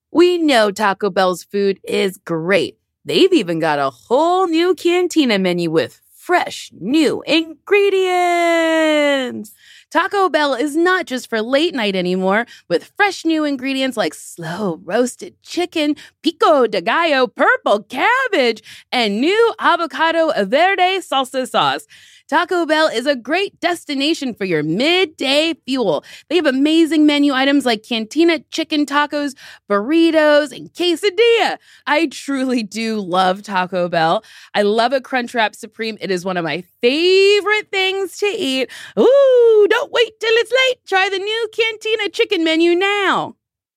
We know Taco Bell's food is great. They've even got a whole new Cantina menu with fresh, new ingredients. Taco Bell is not just for late night anymore, with fresh new ingredients like slow roasted chicken, pico de gallo purple cabbage, and new avocado verde salsa sauce. Taco Bell is a great destination for your midday fuel. They have amazing menu items like Cantina chicken tacos, burritos, and quesadilla. I truly do love Taco Bell. I love a Crunchwrap Supreme. It is one of my favorite things to eat. Ooh, don't wait till it's late. Try the new Cantina chicken menu now.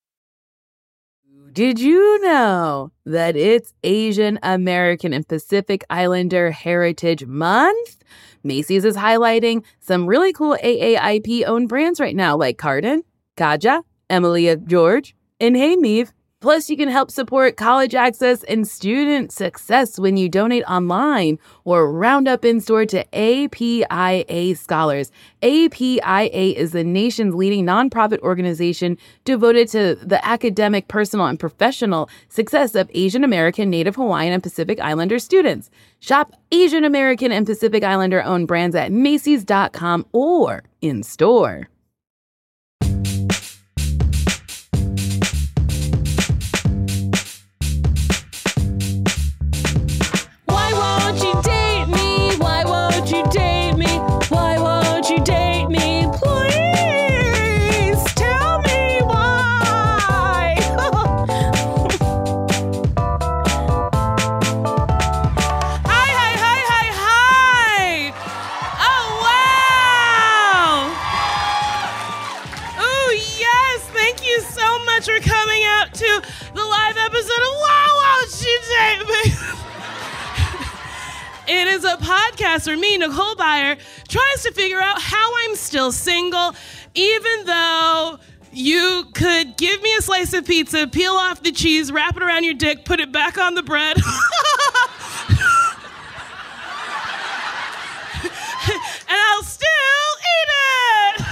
Did you know that it's Asian American and Pacific Islander Heritage Month? Macy's is highlighting some really cool AAIP-owned brands right now, like Cardin, Kaja, Emilia George, and Hey Meave. Plus, you can help support college access and student success when you donate online or round up in store to APIA Scholars. APIA is the nation's leading nonprofit organization devoted to the academic, personal, and professional success of Asian American, Native Hawaiian, and Pacific Islander students. Shop Asian American and Pacific Islander-owned brands at Macy's.com or in store. For coming out to the live episode of Why Won't You Date Me? It is a podcast where me, Nicole Byer, tries to figure out how I'm still single, even though you could give me a slice of pizza, peel off the cheese, wrap it around your dick, put it back on the bread. And I'll still eat it.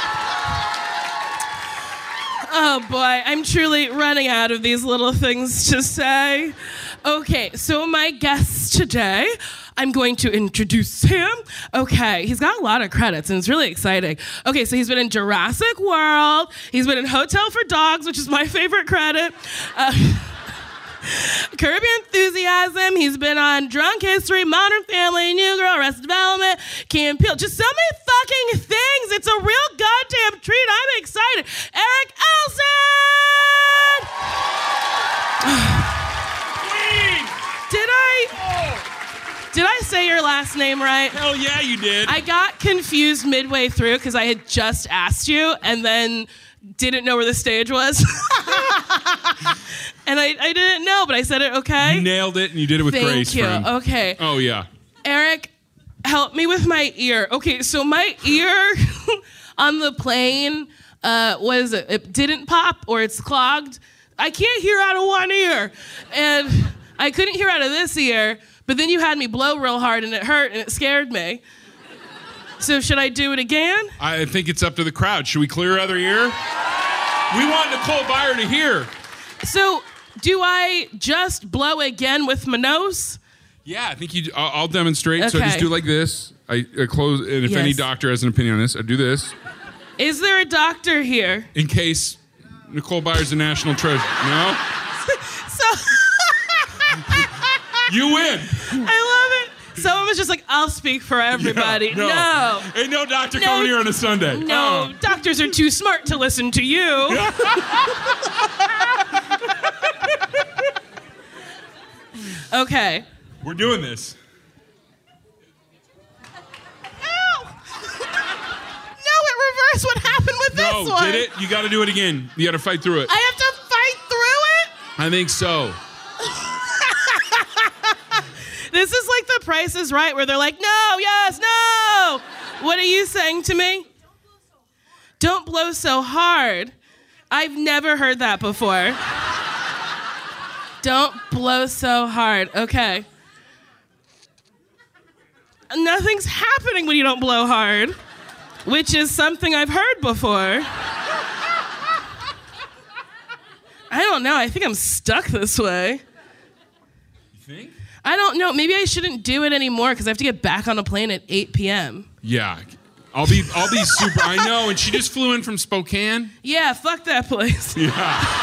Oh boy, I'm truly running out of these little things to say. Okay, so my guest today, I'm going to introduce him. Okay, he's got a lot of credits and it's really exciting. Okay, so he's been in Jurassic World. He's been in Hotel for Dogs, which is my favorite credit. Curb Your Enthusiasm. He's been on Drunk History, Modern Family, New Girl, Arrested Development, Key and Peele. Just so many fucking things. It's a real goddamn treat. I'm excited. Eric Elson! Did I say your last name right? Hell yeah, you did. I got confused midway through because I had just asked you and then didn't know where the stage was. And I didn't know, but I said it okay. You nailed it, and you did it with grace, friend. Thank you. Okay. Oh, yeah. Eric, help me with my ear. Okay, so my ear on the plane, it didn't pop or it's clogged. I can't hear out of one ear. And I couldn't hear out of this ear, but then you had me blow real hard and it hurt and it scared me. So should I do it again? I think it's up to the crowd. Should we clear other ear? We want Nicole Byer to hear. So do I just blow again with my nose? Yeah, I think I'll demonstrate. Okay. So I just do like this. I close, and if any doctor has an opinion on this, I do this. Is there a doctor here? In case Nicole Byer's a national treasure. No? So You win. I love it. Someone was just like, I'll speak for everybody. Yeah, no. Ain't no doctor coming here on a Sunday. No, doctors are too smart to listen to you. Okay. We're doing this. Ow! No, it reversed what happened with this one. No, did it? You got to do it again. You got to fight through it. I have to fight through it? I think so. This is like The Price is Right, where they're like, no, yes, no. What are you saying to me? Don't blow so hard. I've never heard that before. Don't blow so hard. Okay. Nothing's happening when you don't blow hard, which is something I've heard before. I don't know. I think I'm stuck this way. You think? I don't know. Maybe I shouldn't do it anymore because I have to get back on a plane at 8 p.m. Yeah. I'll be super. I know. And she just flew in from Spokane. Yeah, fuck that place. Yeah.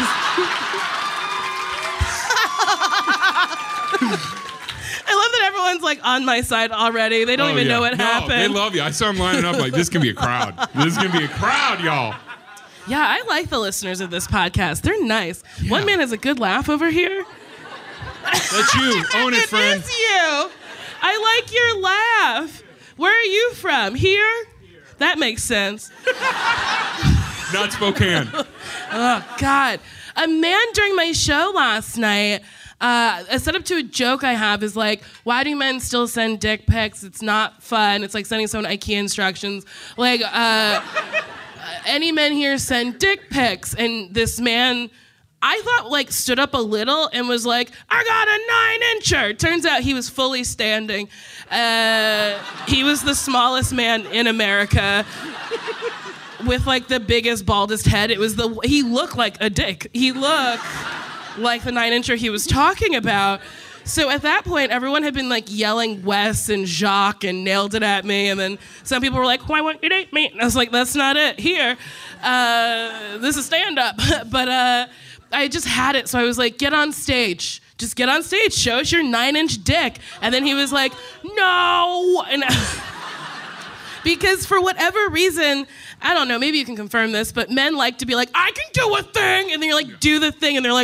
I love that everyone's like on my side already. They don't even know what happened. They love you. I saw them lining up like, this can be a crowd. This is going to be a crowd, y'all. Yeah, I like the listeners of this podcast. They're nice. Yeah. One man has a good laugh over here. That's you. Own it, friend. It is you. I like your laugh. Where are you from? Here? That makes sense. Not Spokane. Oh, God. A man during my show last night, a setup to a joke I have is like, why do men still send dick pics? It's not fun. It's like sending someone IKEA instructions. Like, any men here send dick pics? And this man, I thought, like, stood up a little and was like, I got a 9-incher. Turns out he was fully standing. He was the smallest man in America with, like, the biggest, baldest head. He looked like a dick. He looked like the 9-incher he was talking about. So at that point, everyone had been, like, yelling Wes and Jacques and nailed it at me. And then some people were like, why won't you date me? And I was like, that's not it. Here. This is stand-up. But I just had it, so I was like, get on stage. Just get on stage. Show us your 9-inch dick. And then he was like, no. And because for whatever reason, I don't know, maybe you can confirm this, but men like to be like, I can do a thing. And then you're like, do the thing. And they're like,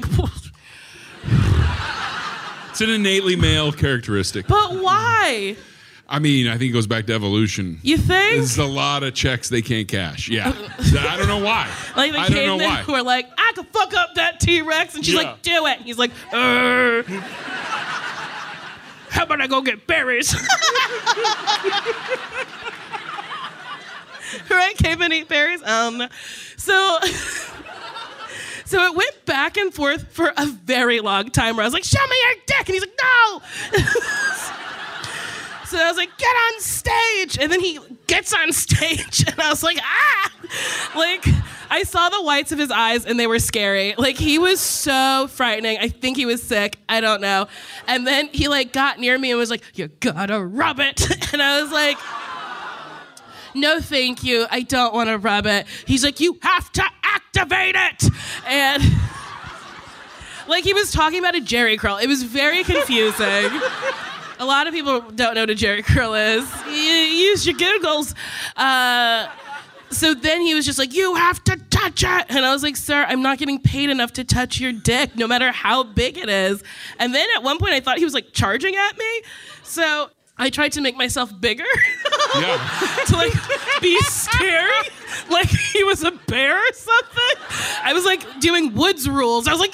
It's an innately male characteristic. but why? I mean, I think it goes back to evolution. You think? There's a lot of checks they can't cash. Yeah. I don't know why. Like the cavemen who are like, I could fuck up that T-Rex. And she's like, do it. And he's like, how about I go get berries? Right? Cavemen eat berries? So it went back and forth for a very long time where I was like, show me your dick. And he's like, no. So I was like, get on stage. And then he gets on stage. And I was like, ah. Like, I saw the whites of his eyes and they were scary. Like, he was so frightening. I think he was sick. I don't know. And then he, like, got near me and was like, you gotta rub it. And I was like, no, thank you. I don't want to rub it. He's like, you have to activate it. And, like, he was talking about a Jerry curl. It was very confusing. A lot of people don't know what a Jerry curl is. You use your Googles. So then he was just like, you have to touch it. And I was like, sir, I'm not getting paid enough to touch your dick, no matter how big it is. And then at one point I thought he was like charging at me. So I tried to make myself bigger to like be scary, like he was a bear or something. I was like doing Woods rules. I was like,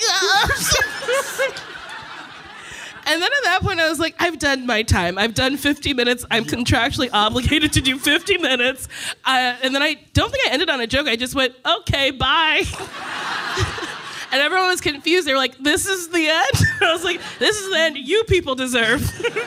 and then at that point I was like, I've done my time. I've done 50 minutes. I'm contractually obligated to do 50 minutes. And then I don't think I ended on a joke. I just went, okay, bye. And everyone was confused. They were like, this is the end? And I was like, this is the end you people deserve.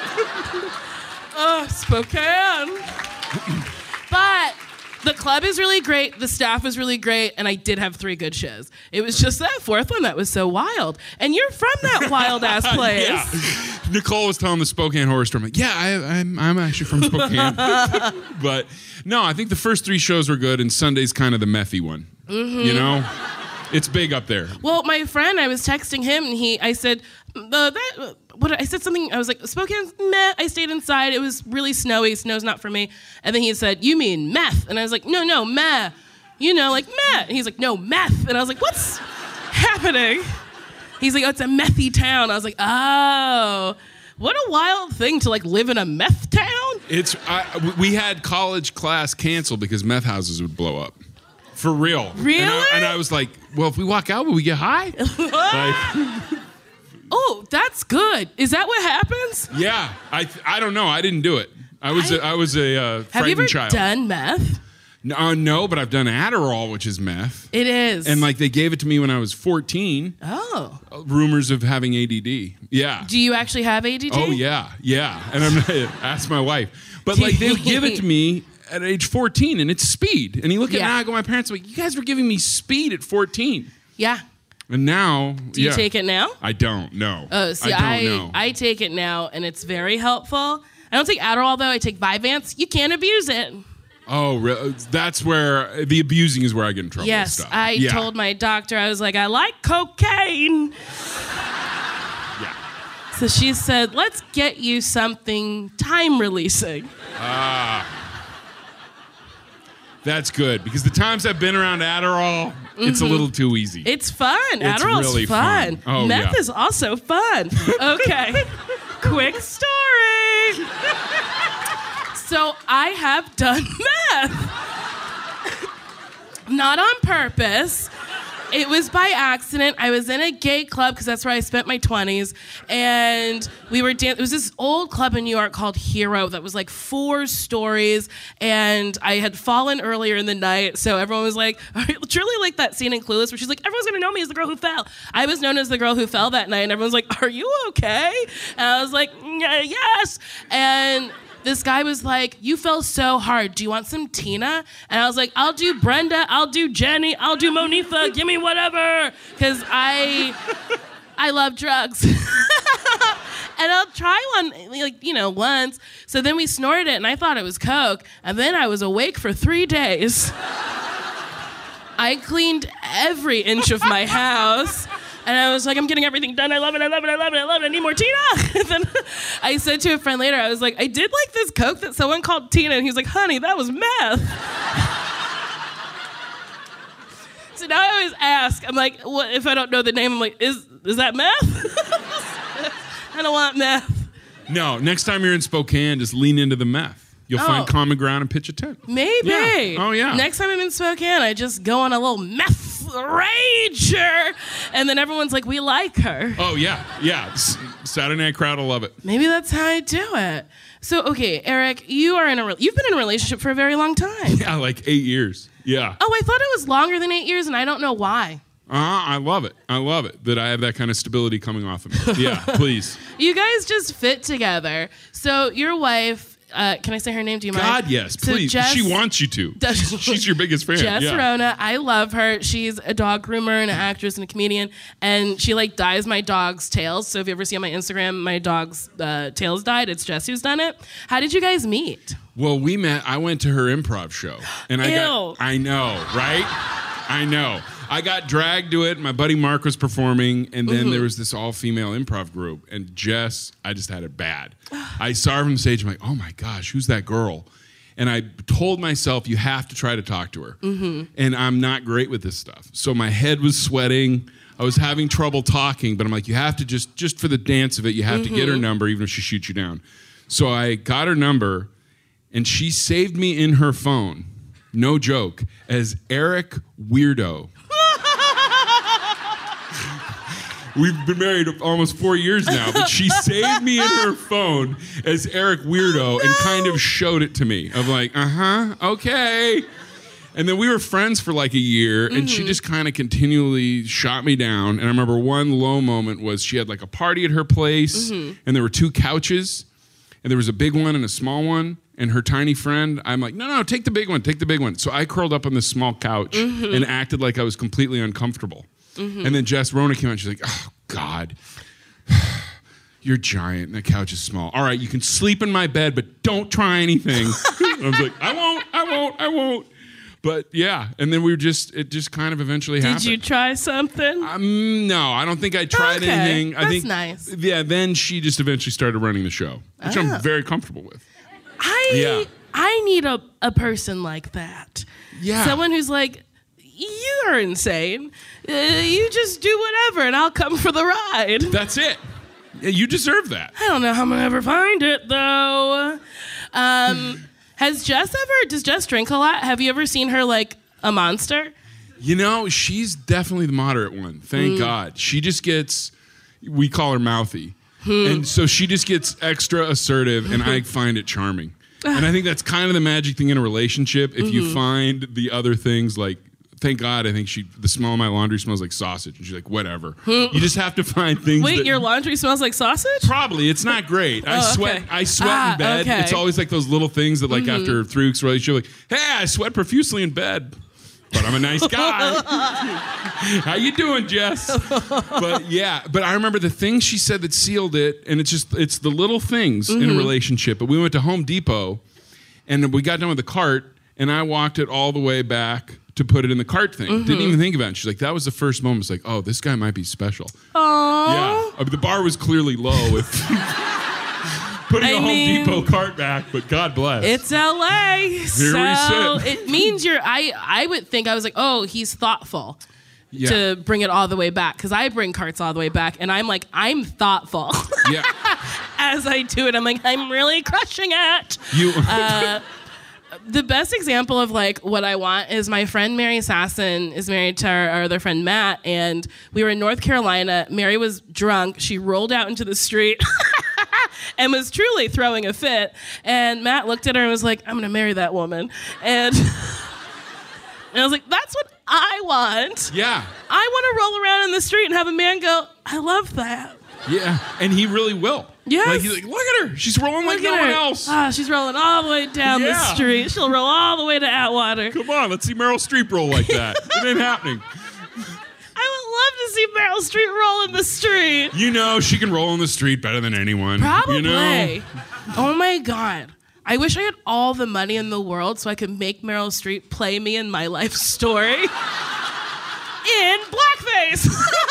Oh, Spokane. But the club is really great. The staff was really great. And I did have 3 good shows. It was just that 4th one that was so wild. And you're from that wild-ass place. Yeah. Nicole was telling the Spokane Horror Story. I'm like, yeah, I'm actually from Spokane. But no, I think the first 3 shows were good. And Sunday's kind of the methy one. Mm-hmm. You know? It's big up there. Well, my friend, I was texting him, and I said, I said something, I was like, Spokane's meh. I stayed inside. It was really snowy. Snow's not for me. And then he said, you mean meth? And I was like, no, meh. You know, like meh. And he's like, no, meth. And I was like, what's happening? He's like, oh, it's a methy town. I was like, oh. What a wild thing to like live in a meth town. We had college class canceled because meth houses would blow up. For real. Really? And I was like, well, if we walk out, will we get high? Oh, that's good. Is that what happens? Yeah. I don't know. I didn't do it. I was a frightened child. Have you ever done meth? No, but I've done Adderall, which is meth. It is. And like they gave it to me when I was 14. Oh. Rumors of having ADD. Yeah. Do you actually have ADD? Oh, yeah. Yeah. And I'm ask my wife. But like they would give it to me at age 14, and it's speed. And you look at it now, I go, my parents are like, you guys were giving me speed at 14. Yeah. And now, Do you take it now? I don't. No. Oh, see, I don't know. I take it now, and it's very helpful. I don't take Adderall though. I take Vyvanse. You can't abuse it. Oh, really? That's where the abusing is where I get in trouble. Yes, with stuff. I told my doctor, I was like, I like cocaine. Yeah. So she said, let's get you something time releasing. That's good because the times I've been around Adderall, it's a little too easy. It's fun. It's Adderall's really fun. Oh, Meth yeah. is also fun. Okay. Quick story. So I have done meth. Not on purpose. It was by accident. I was in a gay club because that's where I spent my 20s. And we were it was this old club in New York called Hero that was like 4 stories. And I had fallen earlier in the night. So everyone was like, truly like that scene in Clueless where she's like, everyone's going to know me as the girl who fell. I was known as the girl who fell that night. And everyone's like, are you okay? And I was like, yes. And this guy was like, you fell so hard. Do you want some Tina? And I was like, I'll do Brenda. I'll do Jenny. I'll do Monifa. Give me whatever. Because I love drugs. And I'll try one, once. So then we snorted it, and I thought it was Coke. And then I was awake for 3 days. I cleaned every inch of my house. And I was like, I'm getting everything done. I love it. I love it. I love it. I love it. I need more Tina. And then I said to a friend later, I was like, I did like this Coke that someone called Tina. And he was like, honey, that was meth. So now I always ask, I'm like, what if I don't know the name? I'm like, is that meth? I don't want meth. No, next time you're in Spokane, just lean into the meth. You'll find common ground and pitch a tent. Maybe. Yeah. Oh, yeah. Next time I'm in Spokane, I just go on a little meth rager. And then everyone's like, we like her. Oh, yeah. Yeah. Saturday night crowd will love it. Maybe that's how I do it. So, okay, Eric, you've been in a relationship for a very long time. Yeah, like 8 years. Yeah. Oh, I thought it was longer than 8 years, and I don't know why. I love it. I love it that I have that kind of stability coming off of me. Yeah, please. You guys just fit together. So your wife, can I say her name? Do you mind? God, yes, please. So She wants you to. She's your biggest fan. Jess yeah. Rona, I love her. She's a dog groomer and an actress and a comedian, and she dyes my dog's tails. So if you ever see on my Instagram, my dog's tails dyed, it's Jess who's done it. How did you guys meet? Well, we met. I went to her improv show, and I know, right? I know. I got dragged to it. My buddy Mark was performing, and then there was this all-female improv group. And Jess, I just had it bad. I saw her from the stage. I'm like, oh my gosh, who's that girl? And I told myself, you have to try to talk to her. And I'm not great with this stuff. So my head was sweating. I was having trouble talking, but I'm like, you have to just for the dance of it, you have to get her number, even if she shoots you down. So I got her number, and she saved me in her phone, no joke, as Eric Weirdo. We've been married almost 4 years now, but she saved me in her phone as Eric Weirdo and kind of showed it to me. Of like, okay. And then we were friends for like a year, and she just kind of continually shot me down. And I remember one low moment was she had like a party at her place, and there were 2 couches, and there was a big one and a small one. And her tiny friend, I'm like, no, take the big one, take the big one. So I curled up on this small couch and acted like I was completely uncomfortable. And then Jess Rona came out and she's like, oh, God, you're giant and the couch is small. All right, you can sleep in my bed, but don't try anything. I was like, I won't. But yeah, and then it just kind of eventually happened. Did you try something? No, I don't think I tried anything. That's nice. Yeah, then she just eventually started running the show, which I'm very comfortable with. I need a person like that. Yeah. Someone who's like, you're insane. You just do whatever, and I'll come for the ride. That's it. Yeah, you deserve that. I don't know how I'm gonna ever find it though. Does Jess drink a lot? Have you ever seen her like a monster? You know, she's definitely the moderate one. Thank God. She just gets, we call her mouthy. And so she just gets extra assertive, and I find it charming. And I think that's kind of the magic thing in a relationship. If you find the other things like, thank God, I think the smell of my laundry smells like sausage. And she's like, whatever. You just have to find things. Wait, your laundry smells like sausage? Probably. It's not great. I sweat in bed. Okay. It's always like those little things that like after 3 weeks of relationship, like, hey, I sweat profusely in bed. but I'm a nice guy. How you doing, Jess? But I remember the thing she said that sealed it, and it's the little things in a relationship. But we went to Home Depot, and we got done with the cart, and I walked it all the way back to put it in the cart thing. Didn't even think about it. She's like, that was the first moment. It's like, oh, this guy might be special. Aww. Yeah. I mean, the bar was clearly low with putting a Home Depot cart back, but God bless. It's LA. Here so we sit. It means I would think, I was like, oh, he's thoughtful to bring it all the way back. Because I bring carts all the way back, and I'm like, I'm thoughtful. Yeah. As I do it, I'm like, I'm really crushing it. The best example of like what I want is my friend Mary Sasson is married to our other friend Matt, and we were in North Carolina. Mary was drunk. She rolled out into the street and was truly throwing a fit. And Matt looked at her and was like, I'm going to marry that woman. And I was like, that's what I want. Yeah. I want to roll around in the street and have a man go, I love that. Yeah, and he really will. Yes. Like, he's like, look at her. She's rolling like no one else. Ah, she's rolling all the way down the street. She'll roll all the way to Atwater. Come on, let's see Meryl Streep roll like that. It ain't happening. I would love to see Meryl Streep roll in the street. You know, she can roll in the street better than anyone. Probably. You know? Oh, my God. I wish I had all the money in the world so I could make Meryl Streep play me in my life story in blackface.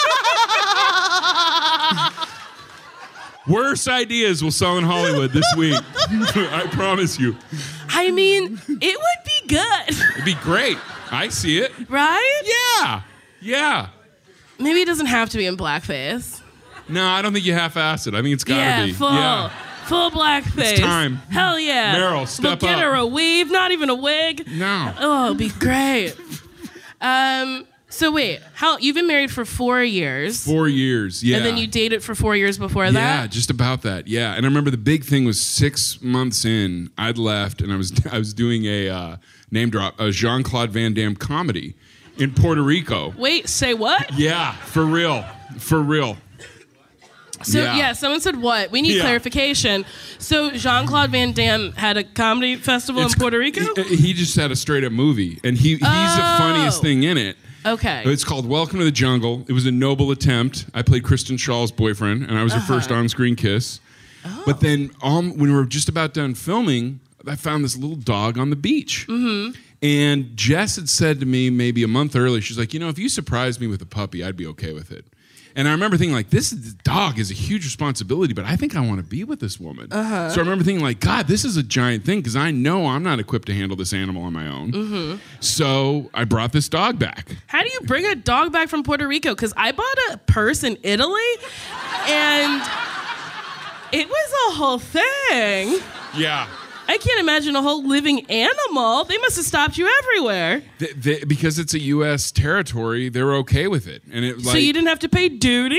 Worst ideas will sell in Hollywood this week. I promise you. I mean, it would be good. It'd be great. I see it. Right? Yeah. Yeah. Maybe it doesn't have to be in blackface. No, I don't think you half-ass it. I think it's gotta be. Full blackface. It's time. Hell yeah. Meryl, step up. We'll get her a weave, not even a wig. No. Oh, it'd be great. So wait, you've been married for 4 years. 4 years, yeah. And then you dated for 4 years before that? Yeah, just about that, yeah. And I remember the big thing was 6 months in, I'd left, and I was doing a name drop, a Jean-Claude Van Damme comedy in Puerto Rico. Wait, say what? Yeah, for real. For real. So, someone said what? We need clarification. So, Jean-Claude Van Damme had a comedy festival in Puerto Rico? He just had a straight-up movie, and he's the funniest thing in it. Okay. It's called Welcome to the Jungle. It was a noble attempt. I played Kristen Shaw's boyfriend, and I was her first on-screen kiss. Oh. But then when we were just about done filming, I found this little dog on the beach. Mm-hmm. And Jess had said to me maybe a month earlier, she's like, if you surprised me with a puppy, I'd be okay with it. And I remember thinking, like, this dog is a huge responsibility, but I think I want to be with this woman. Uh-huh. So I remember thinking, like, God, this is a giant thing, because I know I'm not equipped to handle this animal on my own. Mm-hmm. So I brought this dog back. How do you bring a dog back from Puerto Rico? Because I bought a purse in Italy, and it was a whole thing. Yeah. I can't imagine a whole living animal. They must have stopped you everywhere. Because it's a U.S. territory, they were okay with it. And so you didn't have to pay duty?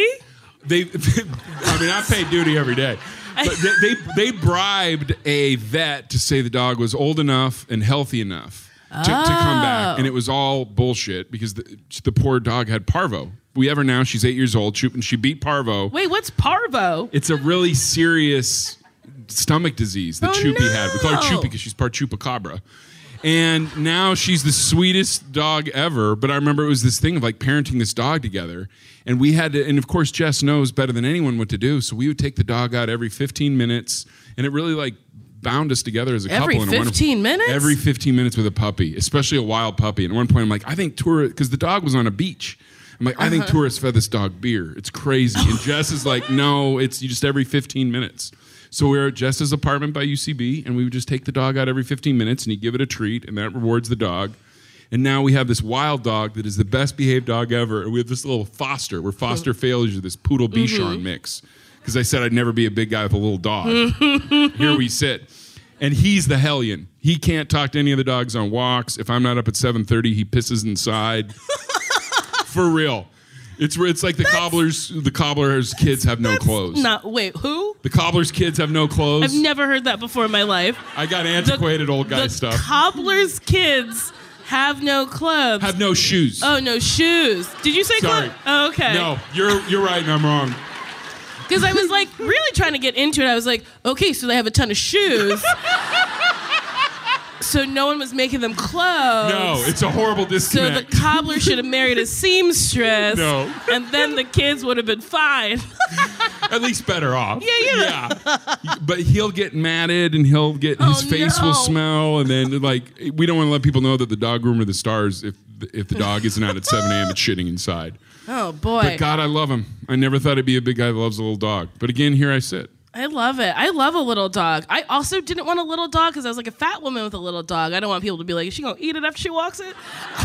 I pay duty every day. But they bribed a vet to say the dog was old enough and healthy enough to come back. And it was all bullshit because the poor dog had parvo. She's 8 years old, and she beat parvo. Wait, what's parvo? It's a really serious stomach disease that Chupi had. We call her Chupi because she's part chupacabra. And now she's the sweetest dog ever. But I remember it was this thing of like parenting this dog together. And we had to, and of course Jess knows better than anyone what to do. So we would take the dog out every 15 minutes. And it really like bound us together as a couple. Every 15 minutes? Every 15 minutes with a puppy, especially a wild puppy. And at one point I'm like, I think because the dog was on a beach. I'm like, I think tourists fed this dog beer. It's crazy. And Jess is like, no, it's just every 15 minutes. So we were at Jess's apartment by UCB, and we would just take the dog out every 15 minutes, and you give it a treat, and that rewards the dog. And now we have this wild dog that is the best behaved dog ever, and we have this little foster. We're foster failures of this poodle Bichon mix. Because I said I'd never be a big guy with a little dog. Here we sit. And he's the hellion. He can't talk to any of the dogs on walks. If I'm not up at 7:30, he pisses inside. For real. It's like the cobbler's kids have no clothes. Wait, who? The cobbler's kids have no clothes. I've never heard that before in my life. I got antiquated old guy stuff. The cobbler's kids have no clothes. Have no shoes. Oh, no shoes. Did you say Sorry. clothes? Oh, okay. No, you're right and I'm wrong. Because I was like really trying to get into it. I was like, okay, so they have a ton of shoes. So no one was making them clothes. No, it's a horrible So disconnect. the cobbler should have married a seamstress. No. And then the kids would have been fine. At least better off. Yeah. But he'll get matted and his face will smell, and then we don't want to let people know that the dog groomer, the stars, if the dog isn't out at 7 a.m. it's shitting inside. Oh boy. But God, I love him. I never thought I'd be a big guy that loves a little dog. But again, here I sit. I love it. I love a little dog. I also didn't want a little dog because I was like a fat woman with a little dog. I don't want people to be like, is she going to eat it after she walks it?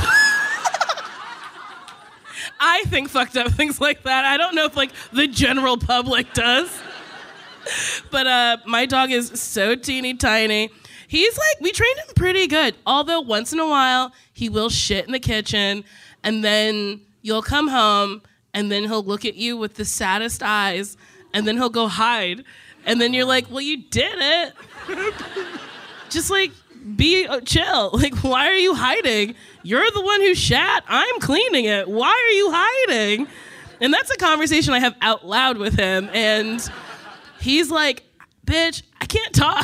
I think fucked up things like that. I don't know if the general public does. But my dog is so teeny tiny. He's we trained him pretty good. Although once in a while, he will shit in the kitchen. And then you'll come home and then he'll look at you with the saddest eyes. And then he'll go hide. And then you're like, well, you did it. Just be chill. Why are you hiding? You're the one who shat. I'm cleaning it. Why are you hiding? And that's a conversation I have out loud with him. And he's like, bitch, I can't talk.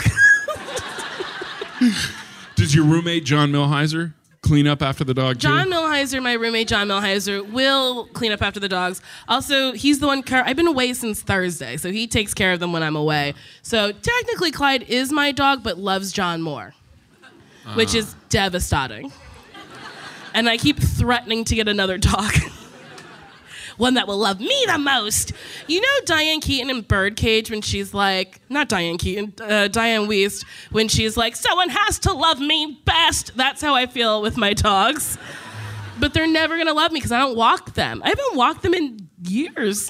Does your roommate, John Milheiser, clean up after the dog, too? John Milheiser, my roommate John Milheiser, will clean up after the dogs. Also, he's the one, I've been away since Thursday, so he takes care of them when I'm away. So technically Clyde is my dog, but loves John more, which is devastating. And I keep threatening to get another dog. One that will love me the most. You know Diane Keaton in Birdcage when she's like, not Diane Keaton, Diane Wiest, when she's like, someone has to love me best. That's how I feel with my dogs. But they're never going to love me because I don't walk them. I haven't walked them in years.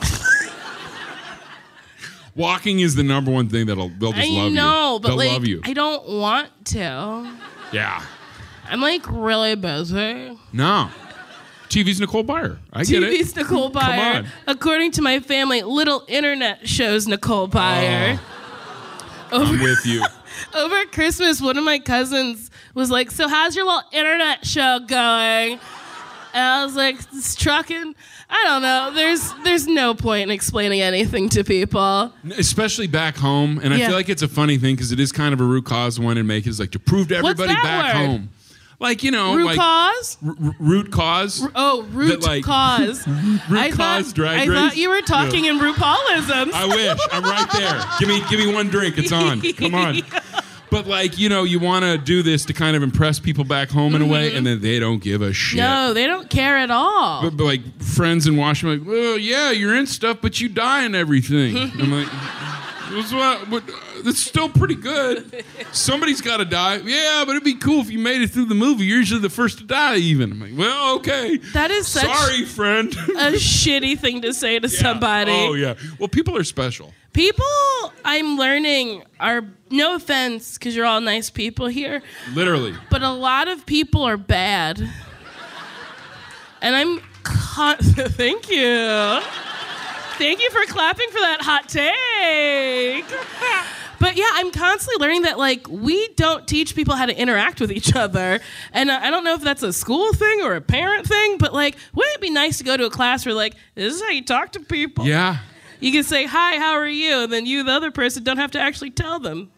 Walking is the number one thing they'll just love you. I know, but they'll love you. I don't want to. Yeah. I'm really busy. No. TV's Nicole Byer. I get it. TV's Nicole Byer. Come on. According to my family, little internet shows Nicole Byer. I'm with you. Over Christmas, one of my cousins was like, so how's your little internet show going? And I was like, it's trucking. I don't know. There's no point in explaining anything to people. Especially back home. And I feel like it's a funny thing because it is kind of a root cause one and make is to prove to everybody What's that back word? home. Root cause? Root cause? Root cause. Root cause drag race? I thought you were talking in RuPaulisms. I wish. I'm right there. Give me one drink. It's on. Come on. But you want to do this to kind of impress people back home in a way, and then they don't give a shit. No, they don't care at all. But friends in Washington, well, yeah, you're in stuff, but you die in everything. I'm like, that's still pretty good. Somebody's got to die. Yeah, but it'd be cool if you made it through the movie. You're usually the first to die, even. I'm like, well, okay. That is such sorry, friend. a shitty thing to say to somebody. Oh, yeah. Well, people are special. People, I'm learning, are, no offense, because you're all nice people here. Literally. But a lot of people are bad. And I'm, thank you. Thank you for clapping for that hot take. But yeah, I'm constantly learning that we don't teach people how to interact with each other. And I don't know if that's a school thing or a parent thing, but wouldn't it be nice to go to a class where this is how you talk to people? Yeah. You can say, hi, how are you? And then you, the other person, don't have to actually tell them.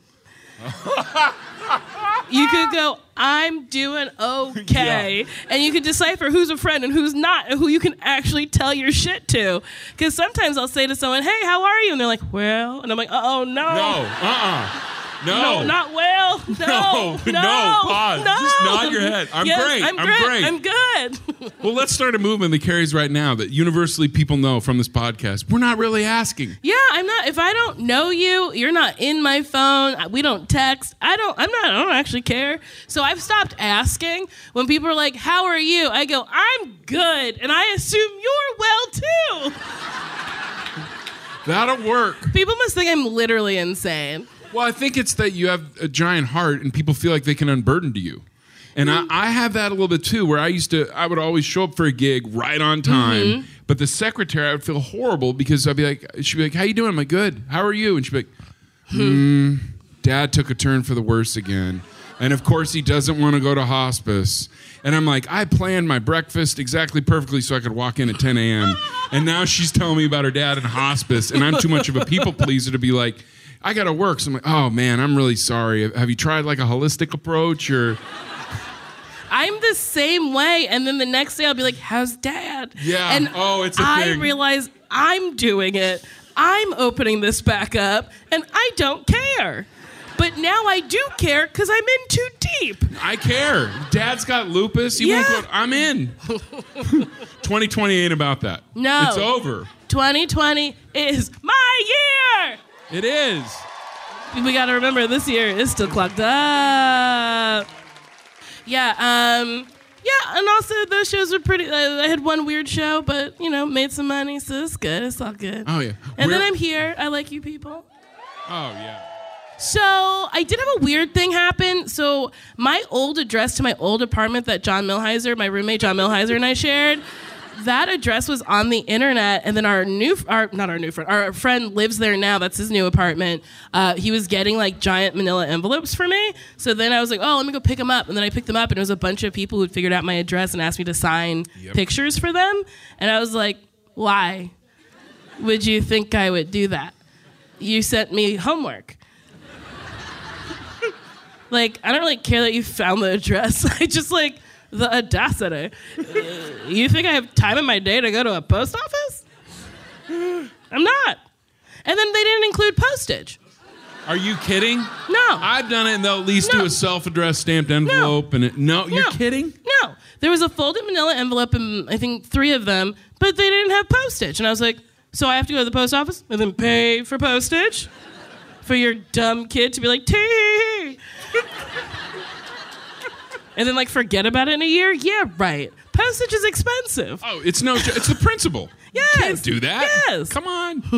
You could go, I'm doing okay. Yeah. And you can decipher who's a friend and who's not and who you can actually tell your shit to. Because sometimes I'll say to someone, hey, how are you? And they're like, well. And I'm like, oh, no. No, No, not well. No, pause. No. Just nod your head. I'm great. I'm good. Well, let's start a movement that carries right now that universally people know from this podcast. We're not really asking. Yeah, I'm not. If I don't know you, you're not in my phone. We don't text. I don't actually care. So I've stopped asking. When people are like, "How are you?" I go, "I'm good," and I assume you're well too. That'll work. People must think I'm literally insane. Well, I think it's that you have a giant heart and people feel like they can unburden to you. And I have that a little bit too, where I would always show up for a gig right on time, but the secretary, I would feel horrible because she'd be like, how you doing? I'm like, good. How are you? And she'd be like, Dad took a turn for the worse again. And of course he doesn't want to go to hospice. And I'm like, I planned my breakfast exactly perfectly so I could walk in at 10 a.m. And now she's telling me about her dad in hospice, and I'm too much of a people pleaser to be like, I got to work. So I'm like, oh man, I'm really sorry. Have you tried like a holistic approach or? I'm the same way. And then the next day I'll be like, how's dad? Yeah. And it's a I thing. realize I'm doing it. I'm opening this back up and I don't care. But now I do care because I'm in too deep. I care. Dad's got lupus. You won't go, I'm in. 2020 ain't about that. No. It's over. 2020 is my year. It is. We got to remember this year is still clocked up. Yeah, and also those shows were pretty, I had one weird show, but, made some money, so it's good. It's all good. Oh, yeah. And then I'm here. I like you people. Oh, yeah. So I did have a weird thing happen. So my old address to my old apartment that my roommate John Milheiser and I shared, that address was on the internet. And then our friend lives there now. That's his new apartment. He was getting like giant manila envelopes for me. So then I was like, oh, let me go pick them up. And then I picked them up and it was a bunch of people who'd figured out my address and asked me to sign pictures for them. And I was like, why would you think I would do that? You sent me homework. Like, I don't really care that you found the address. I just, the audacity. You think I have time in my day to go to a post office? I'm not. And then they didn't include postage. Are you kidding? No. I've done it, and they'll at least do a self-addressed stamped envelope. You're kidding? No. There was a folded manila envelope, and I think 3 of them, but they didn't have postage. And I was like, so I have to go to the post office and then pay for postage? For your dumb kid to be like, tee. And then forget about it in a year? Yeah, right. Postage is expensive. Oh, it's it's the principle. Yes. You can't do that. Yes. Come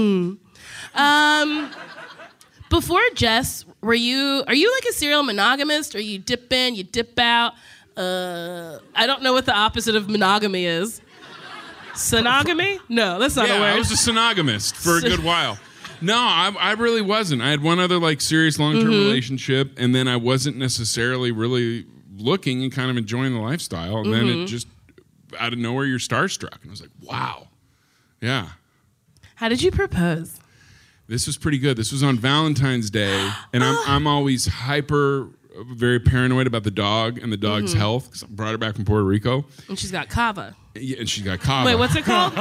on. Before Jess, are you like a serial monogamist, or you dip in, you dip out? I don't know what the opposite of monogamy is. Synogamy? No, that's not a word. I was a synogamist for a good while. No, I really wasn't. I had one other serious long-term relationship, and then I wasn't necessarily really looking and kind of enjoying the lifestyle. And then it just, out of nowhere, you're starstruck. And I was like, wow. Yeah. How did you propose? This was pretty good. This was on Valentine's Day, and I'm always very paranoid about the dog and the dog's health, because I brought her back from Puerto Rico. And she's got Cava. Yeah, and she's got Cava. Wait, what's it called?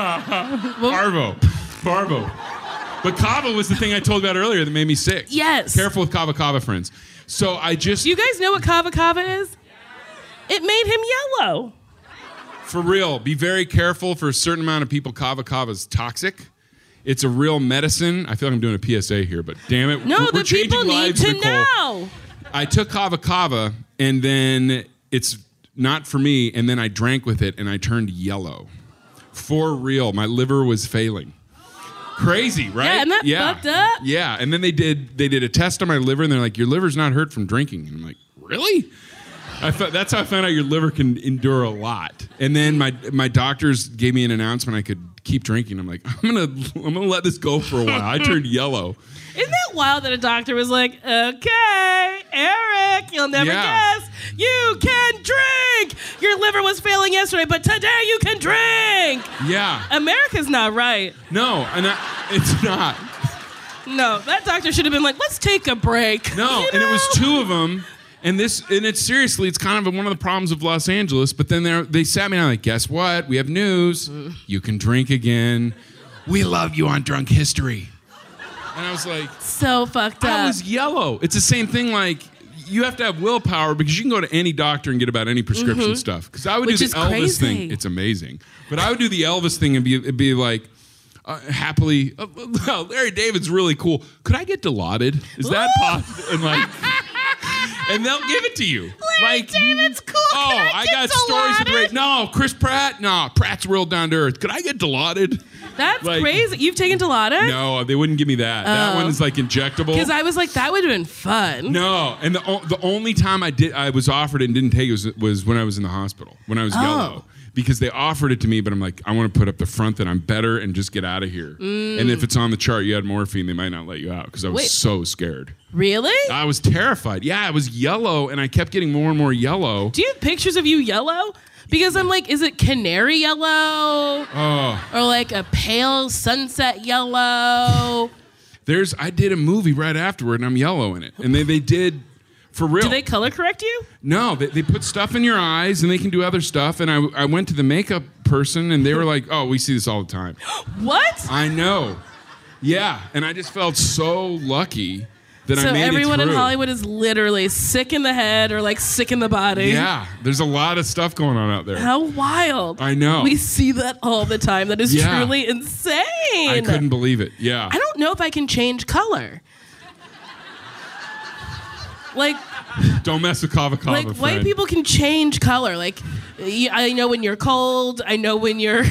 Parvo. But Cava was the thing I told you about earlier that made me sick. Yes. Careful with Cava, friends. So I just... Do you guys know what Cava is? It made him yellow. For real, be very careful. For a certain amount of people, Cava is toxic. It's a real medicine. I feel like I'm doing a PSA here, but damn it. No, we're the people changing need lives, to Nicole. know. I took Cava, and then it's not for me, and then I drank with it, and I turned yellow. For real, my liver was failing. Crazy, right? Yeah, and that's fucked up. Yeah, and then they did a test on my liver, and they're like, your liver's not hurt from drinking. And I'm like, really? That's how I found out your liver can endure a lot. And then my doctors gave me an announcement I could keep drinking. I'm like, I'm gonna let this go for a while. I turned yellow. Isn't that wild that a doctor was like, okay, Eric, you'll never guess, you can drink. Your liver was failing yesterday, but today you can drink. Yeah. America's not right. No, it's not. No, that doctor should have been like, let's take a break. No, and it was 2 of them. And it's seriously, it's kind of one of the problems of Los Angeles. But then they sat me down like, guess what? We have news. You can drink again. We love you on Drunk History. And I was like, so fucked up. I was yellow. It's the same thing. You have to have willpower, because you can go to any doctor and get about any prescription stuff. Because I would do the Elvis thing. It's amazing. But I would do the Elvis thing and be like, happily, Larry David's really cool. Could I get Dilaudid? Is that possible? And they'll give it to you. Larry David's cool. Oh, I got stories of the race. No, Chris Pratt. No, Pratt's real down to earth. Could I get Dilaudid? That's crazy. You've taken Dilaudid? No, they wouldn't give me that. That one is injectable. Because I was like, that would have been fun. No, and the only time I was offered it and didn't take it was when I was in the hospital, when I was yellow. Because they offered it to me, but I'm like, I want to put up the front that I'm better and just get out of here. And if it's on the chart, you had morphine, they might not let you out, because I was so scared. Really? I was terrified. Yeah, I was yellow, and I kept getting more and more yellow. Do you have pictures of you yellow? Because I'm like, is it canary yellow? Oh. Or a pale sunset yellow? I did a movie right afterward, and I'm yellow in it. And they did, for real. Do they color correct you? No, they put stuff in your eyes, and they can do other stuff. And I went to the makeup person, and they were like, oh, we see this all the time. What? I know. Yeah, and I just felt so lucky that I made it through. So everyone in Hollywood is literally sick in the head or like sick in the body. Yeah, there's a lot of stuff going on out there. How wild. I know. We see that all the time. That is truly insane. I couldn't believe it. Yeah. I don't know if I can change color. Like, don't mess with Kava Kava, like friend. White people can change color. Like, I know when you're cold. I know when you're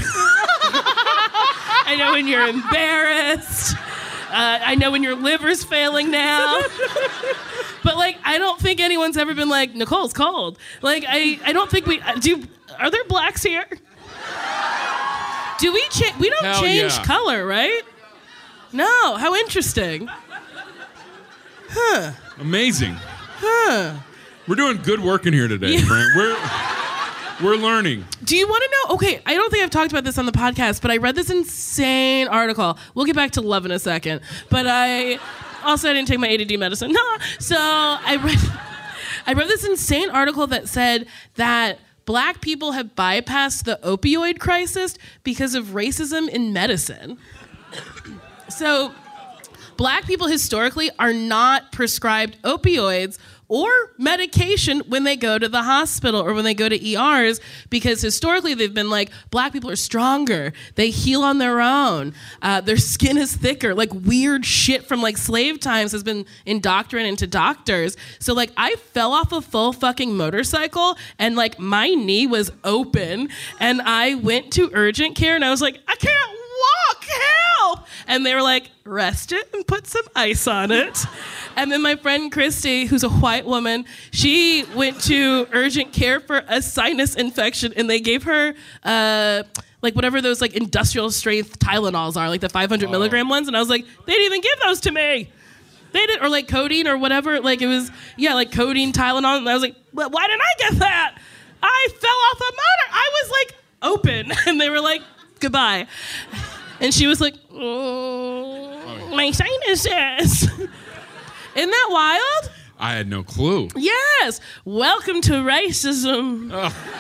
I know when you're embarrassed. I know when your liver's failing now. But, like, I don't think anyone's ever been like, Nicole's cold. Like, I don't think we do. Are there blacks here? Do we we don't Hell change yeah. color, right? No. How interesting. Huh. Amazing. Huh. We're doing good work in here today, Brent. We're learning. Do you want to know? Okay, I don't think I've talked about this on the podcast, but I read this insane article. We'll get back to love in a second. But I didn't take my ADD medicine. So I read this insane article that said that Black people have bypassed the opioid crisis because of racism in medicine. So Black people historically are not prescribed opioids or medication when they go to the hospital or when they go to ERs, because historically they've been like, Black people are stronger, they heal on their own, their skin is thicker, like weird shit from like slave times has been indoctrinated into doctors. So like I fell off a full fucking motorcycle and like my knee was open and I went to urgent care and I was like, I can't walk, help! And they were like, rest it and put some ice on it. And then my friend Christy, who's a white woman, she went to urgent care for a sinus infection, and they gave her like whatever those like industrial strength Tylenols are, like the 500 milligram ones. And I was like, they didn't even give those to me. They did, or like codeine or whatever. Like it was, like codeine, Tylenol. And I was like, well, why didn't I get that? I fell off a motor. I was like open, and they were like, goodbye. And she was like, my sinuses. Isn't that wild? I had no clue. Yes. Welcome to racism.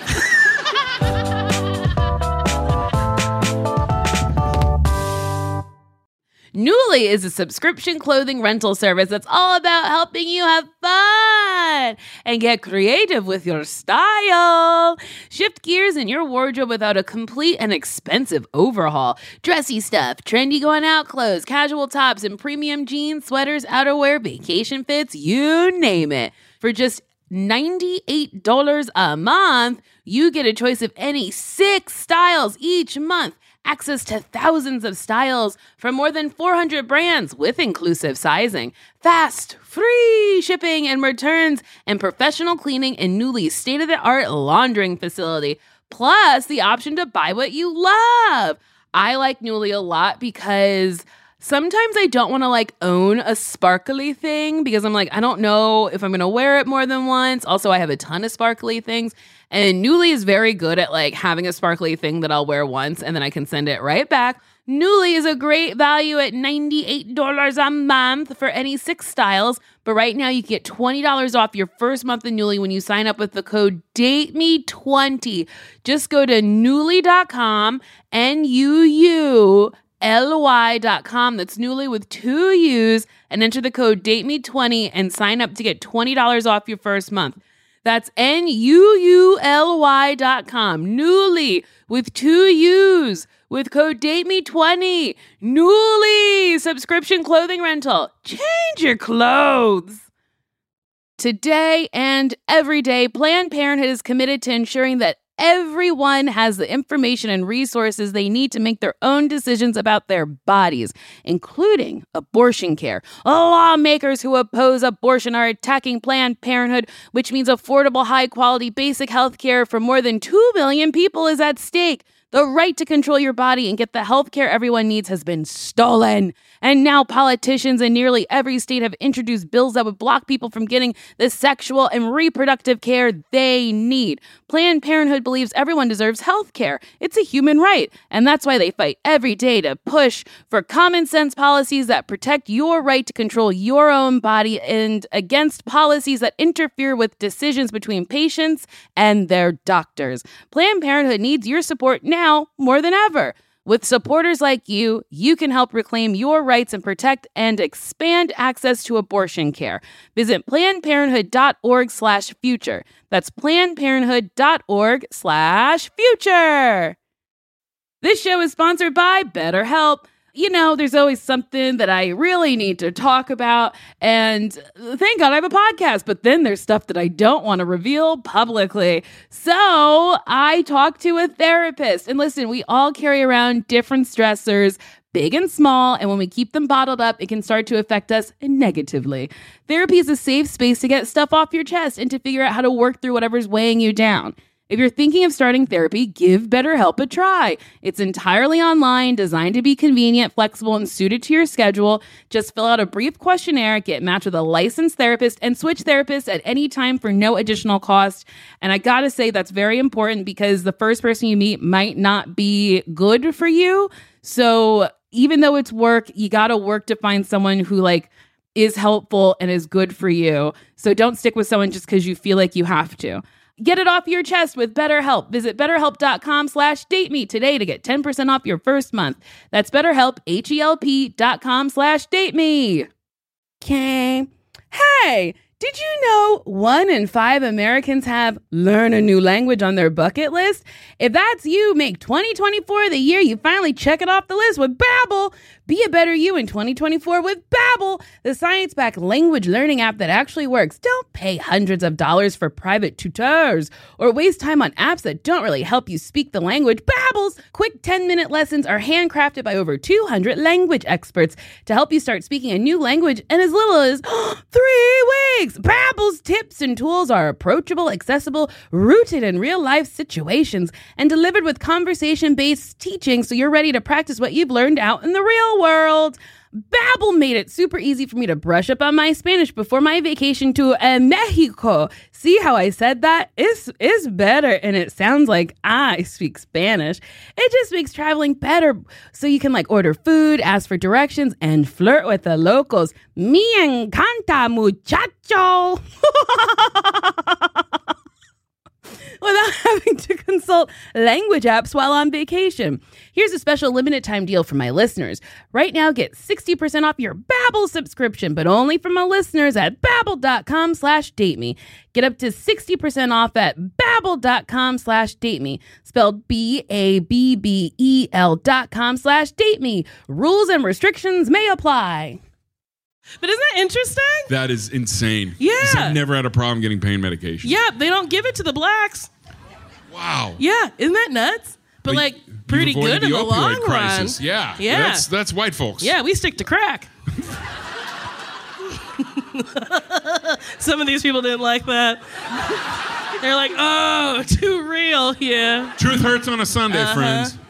Nuuly is a subscription clothing rental service that's all about helping you have fun and get creative with your style. Shift gears in your wardrobe without a complete and expensive overhaul. Dressy stuff, trendy going out clothes, casual tops, and premium jeans, sweaters, outerwear, vacation fits, you name it. For just $98 a month, you get a choice of any 6 styles each month. Access to thousands of styles from more than 400 brands with inclusive sizing, fast, free shipping and returns, and professional cleaning in Nuuly's state-of-the-art laundering facility, plus the option to buy what you love. I like Nuuly a lot because sometimes I don't want to like own a sparkly thing because I'm like, I don't know if I'm going to wear it more than once. Also, I have a ton of sparkly things. And Nuuly is very good at like having a sparkly thing that I'll wear once and then I can send it right back. Nuuly is a great value at $98 a month for any 6 styles. But right now you can get $20 off your first month of Nuuly when you sign up with the code DATEME20. Just go to Nuuly.com, NUULY.com. That's Nuuly with 2 U's, and enter the code DATEME20 and sign up to get $20 off your first month. That's NUULY.com. Nuuly with 2 U's with code DATEME20. Nuuly subscription clothing rental. Change your clothes. Today and every day, Planned Parenthood is committed to ensuring that everyone has the information and resources they need to make their own decisions about their bodies, including abortion care. Lawmakers who oppose abortion are attacking Planned Parenthood, which means affordable, high-quality, basic health care for more than 2 million people is at stake. The right to control your body and get the health care everyone needs has been stolen. And now politicians in nearly every state have introduced bills that would block people from getting the sexual and reproductive care they need. Planned Parenthood believes everyone deserves health care. It's a human right. And that's why they fight every day to push for common sense policies that protect your right to control your own body and against policies that interfere with decisions between patients and their doctors. Planned Parenthood needs your support now more than ever. With supporters like you, you can help reclaim your rights and protect and expand access to abortion care. Visit PlannedParenthood.org/future. That's PlannedParenthood.org/future. This show is sponsored by BetterHelp. You know, there's always something that I really need to talk about, and thank God I have a podcast, but then there's stuff that I don't want to reveal publicly. So I talked to a therapist, and listen, we all carry around different stressors, big and small, and when we keep them bottled up, it can start to affect us negatively. Therapy is a safe space to get stuff off your chest and to figure out how to work through whatever's weighing you down. If you're thinking of starting therapy, give BetterHelp a try. It's entirely online, designed to be convenient, flexible, and suited to your schedule. Just fill out a brief questionnaire, get matched with a licensed therapist, and switch therapists at any time for no additional cost. And I gotta say, that's very important because the first person you meet might not be good for you. So even though it's work, you gotta work to find someone who is helpful and is good for you. So don't stick with someone just because you feel like you have to. Get it off your chest with BetterHelp. Visit BetterHelp.com/dateme today to get 10% off your first month. That's BetterHelp, HELP.com/dateme. Okay. Hey, did you know 1 in 5 Americans have learn a new language on their bucket list? If that's you, make 2024 the year you finally check it off the list with Babbel. Be a better you in 2024 with Babbel, the science-backed language learning app that actually works. Don't pay hundreds of dollars for private tutors or waste time on apps that don't really help you speak the language. Babbel's quick 10-minute lessons are handcrafted by over 200 language experts to help you start speaking a new language in as little as 3 weeks. Babbel's tips and tools are approachable, accessible, rooted in real-life situations, and delivered with conversation-based teaching so you're ready to practice what you've learned out in the real world. Babbel made it super easy for me to brush up on my Spanish before my vacation to Mexico. See how I said that? It's better, and it sounds like I speak Spanish. It just makes traveling better, so you can order food, ask for directions, and flirt with the locals. Me encanta, muchacho. Without having to consult language apps while on vacation. Here's a special limited time deal for my listeners. Right now, get 60% off your Babbel subscription, but only for my listeners at Babbel.com/dateme. Get up to 60% off at Babbel.com/dateme. Spelled BABBEL.com/dateme. Rules and restrictions may apply. But isn't that interesting? That is insane. Yeah. I've never had a problem getting pain medication. Yeah, they don't give it to the blacks. Wow. Yeah, isn't that nuts? But pretty good in the long crisis. run. Yeah. Yeah. That's white folks. Yeah, we stick to crack. Some of these people didn't like that. They're like, oh, too real. Yeah. Truth hurts on a Sunday, friends.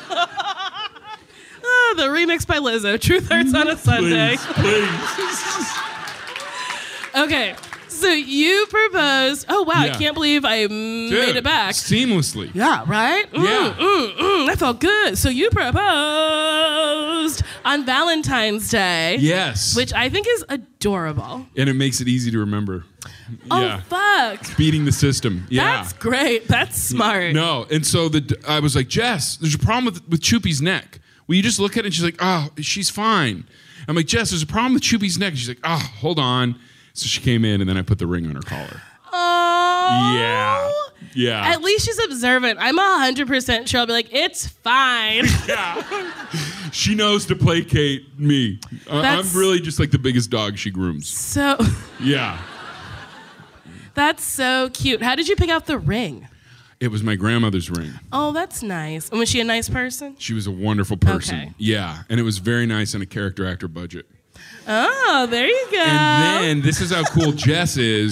The remix by Lizzo. Truth hurts on a Sunday. Please. Okay. So you proposed. Oh, wow. Yeah. I can't believe I made it back. Seamlessly. Yeah, right? Yeah. That felt good. So you proposed on Valentine's Day. Yes. Which I think is adorable. And it makes it easy to remember. Oh, Yeah. fuck. Beating the system. Yeah. That's great. That's smart. No. And so I was like, Jess, there's a problem with Choopy's neck. Will you just look at it? And she's like, oh, she's fine. I'm like, Jess, there's a problem with Choopy's neck. And she's like, oh, hold on. So she came in, and then I put the ring on her collar. Oh. Yeah. At least she's observant. I'm 100% sure I'll be like, it's fine. Yeah. She knows to placate me. I'm really just like the biggest dog she grooms. So. Yeah. That's so cute. How did you pick out the ring? It was my grandmother's ring. Oh, that's nice. And was she a nice person? She was a wonderful person. Okay. Yeah. And it was very nice on a character actor budget. Oh, there you go. And then, this is how cool Jess is.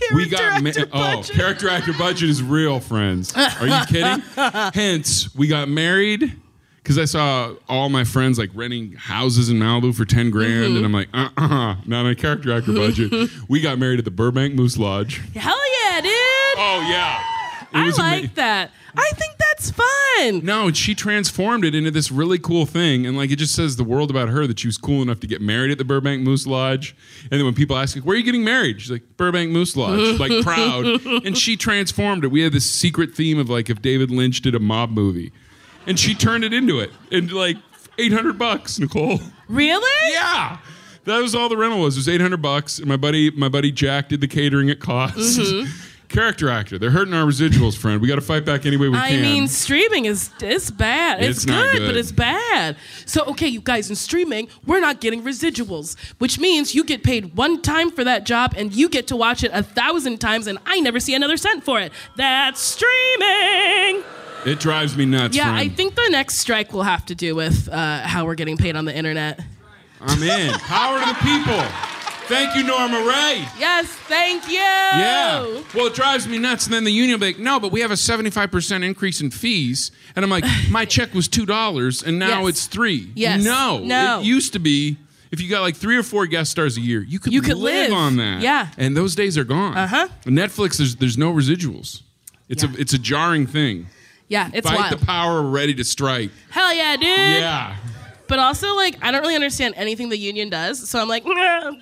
Character actor budget is real, friends. Are you kidding? Hence, we got married because I saw all my friends like renting houses in Malibu for 10 grand, and I'm like, not a character actor budget. We got married at the Burbank Moose Lodge. Hell yeah, dude. Oh yeah. I like that. I think that's fun. No, and she transformed it into this really cool thing. And like it just says the world about her that she was cool enough to get married at the Burbank Moose Lodge. And then when people ask, like, where are you getting married? She's like, Burbank Moose Lodge. Like proud. And she transformed it. We had this secret theme of like if David Lynch did a mob movie. And she turned it into it. And like $800, Nicole. Really? Yeah. That was all the rental was. It was $800. And my buddy Jack did the catering at cost. Character actor. They're hurting our residuals, friend. We got to fight back any way we can. I mean, streaming is bad. It's good, but it's bad. So, okay, you guys, in streaming, we're not getting residuals, which means you get paid one time for that job and you get to watch it 1,000 times and I never see another cent for it. That's streaming. It drives me nuts, Yeah, friend. I think the next strike will have to do with how we're getting paid on the internet. I'm in. Power to the people. Thank you, Norma Ray. Yes, thank you. Yeah. Well, it drives me nuts. And then the union will be like, no, but we have a 75% increase in fees. And I'm like, my check was $2 and now it's $3. Yes. No. It used to be, if you got like 3 or 4 guest stars a year, you could live on that. Yeah. And those days are gone. Netflix, there's no residuals. It's a jarring thing. Yeah, it's Fight wild. the power, ready to strike. Hell yeah, dude. Yeah. But also, like, I don't really understand anything the union does, so I'm like, nah.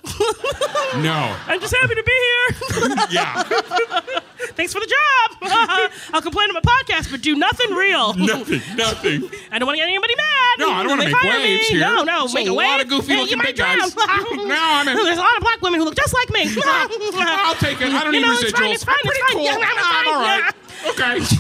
No. I'm just happy to be here. Yeah. Thanks for the job. I'll complain on my podcast, but do nothing real. Nothing. I don't want to get anybody mad. No, I don't want to make waves here. No, There's make a wave. a lot of goofy looking big guys. No, There's a lot of black women who look just like me. I'll take it. I don't need residuals. It's fine. Cool. Yeah, I'm all right. Okay.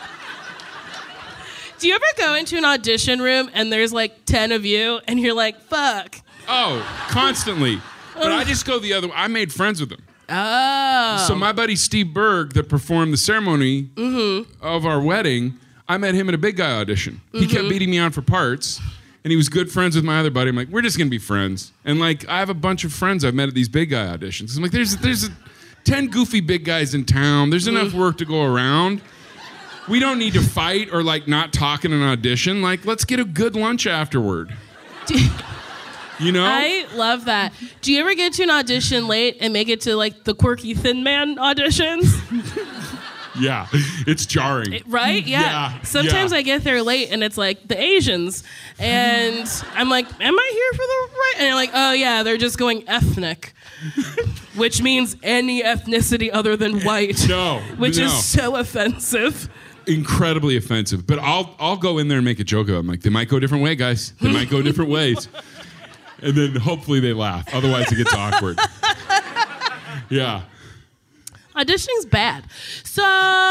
Do you ever go into an audition room and there's like 10 of you and you're like, fuck? Oh, constantly. But I just go the other way. I made friends with them. Oh. So my buddy Steve Berg that performed the ceremony of our wedding, I met him at a big guy audition. He kept beating me on for parts. And he was good friends with my other buddy. I'm like, we're just going to be friends. And like, I have a bunch of friends I've met at these big guy auditions. I'm like, there's 10 goofy big guys in town. There's enough work to go around. We don't need to fight or like not talk in an audition. Like, let's get a good lunch afterward. You know? I love that. Do you ever get to an audition late and make it to like the quirky thin man auditions? Yeah, it's jarring. Right? Yeah. Sometimes I get there late and it's like the Asians. And I'm like, am I here for the right? And you're like, oh yeah, they're just going ethnic. Which means any ethnicity other than white. No. Which is so offensive. Incredibly offensive. But I'll go in there and make a joke of it. I'm like, they might go different way, guys. They might go different ways. And then hopefully they laugh. Otherwise it gets awkward. Yeah. Auditioning's bad. So,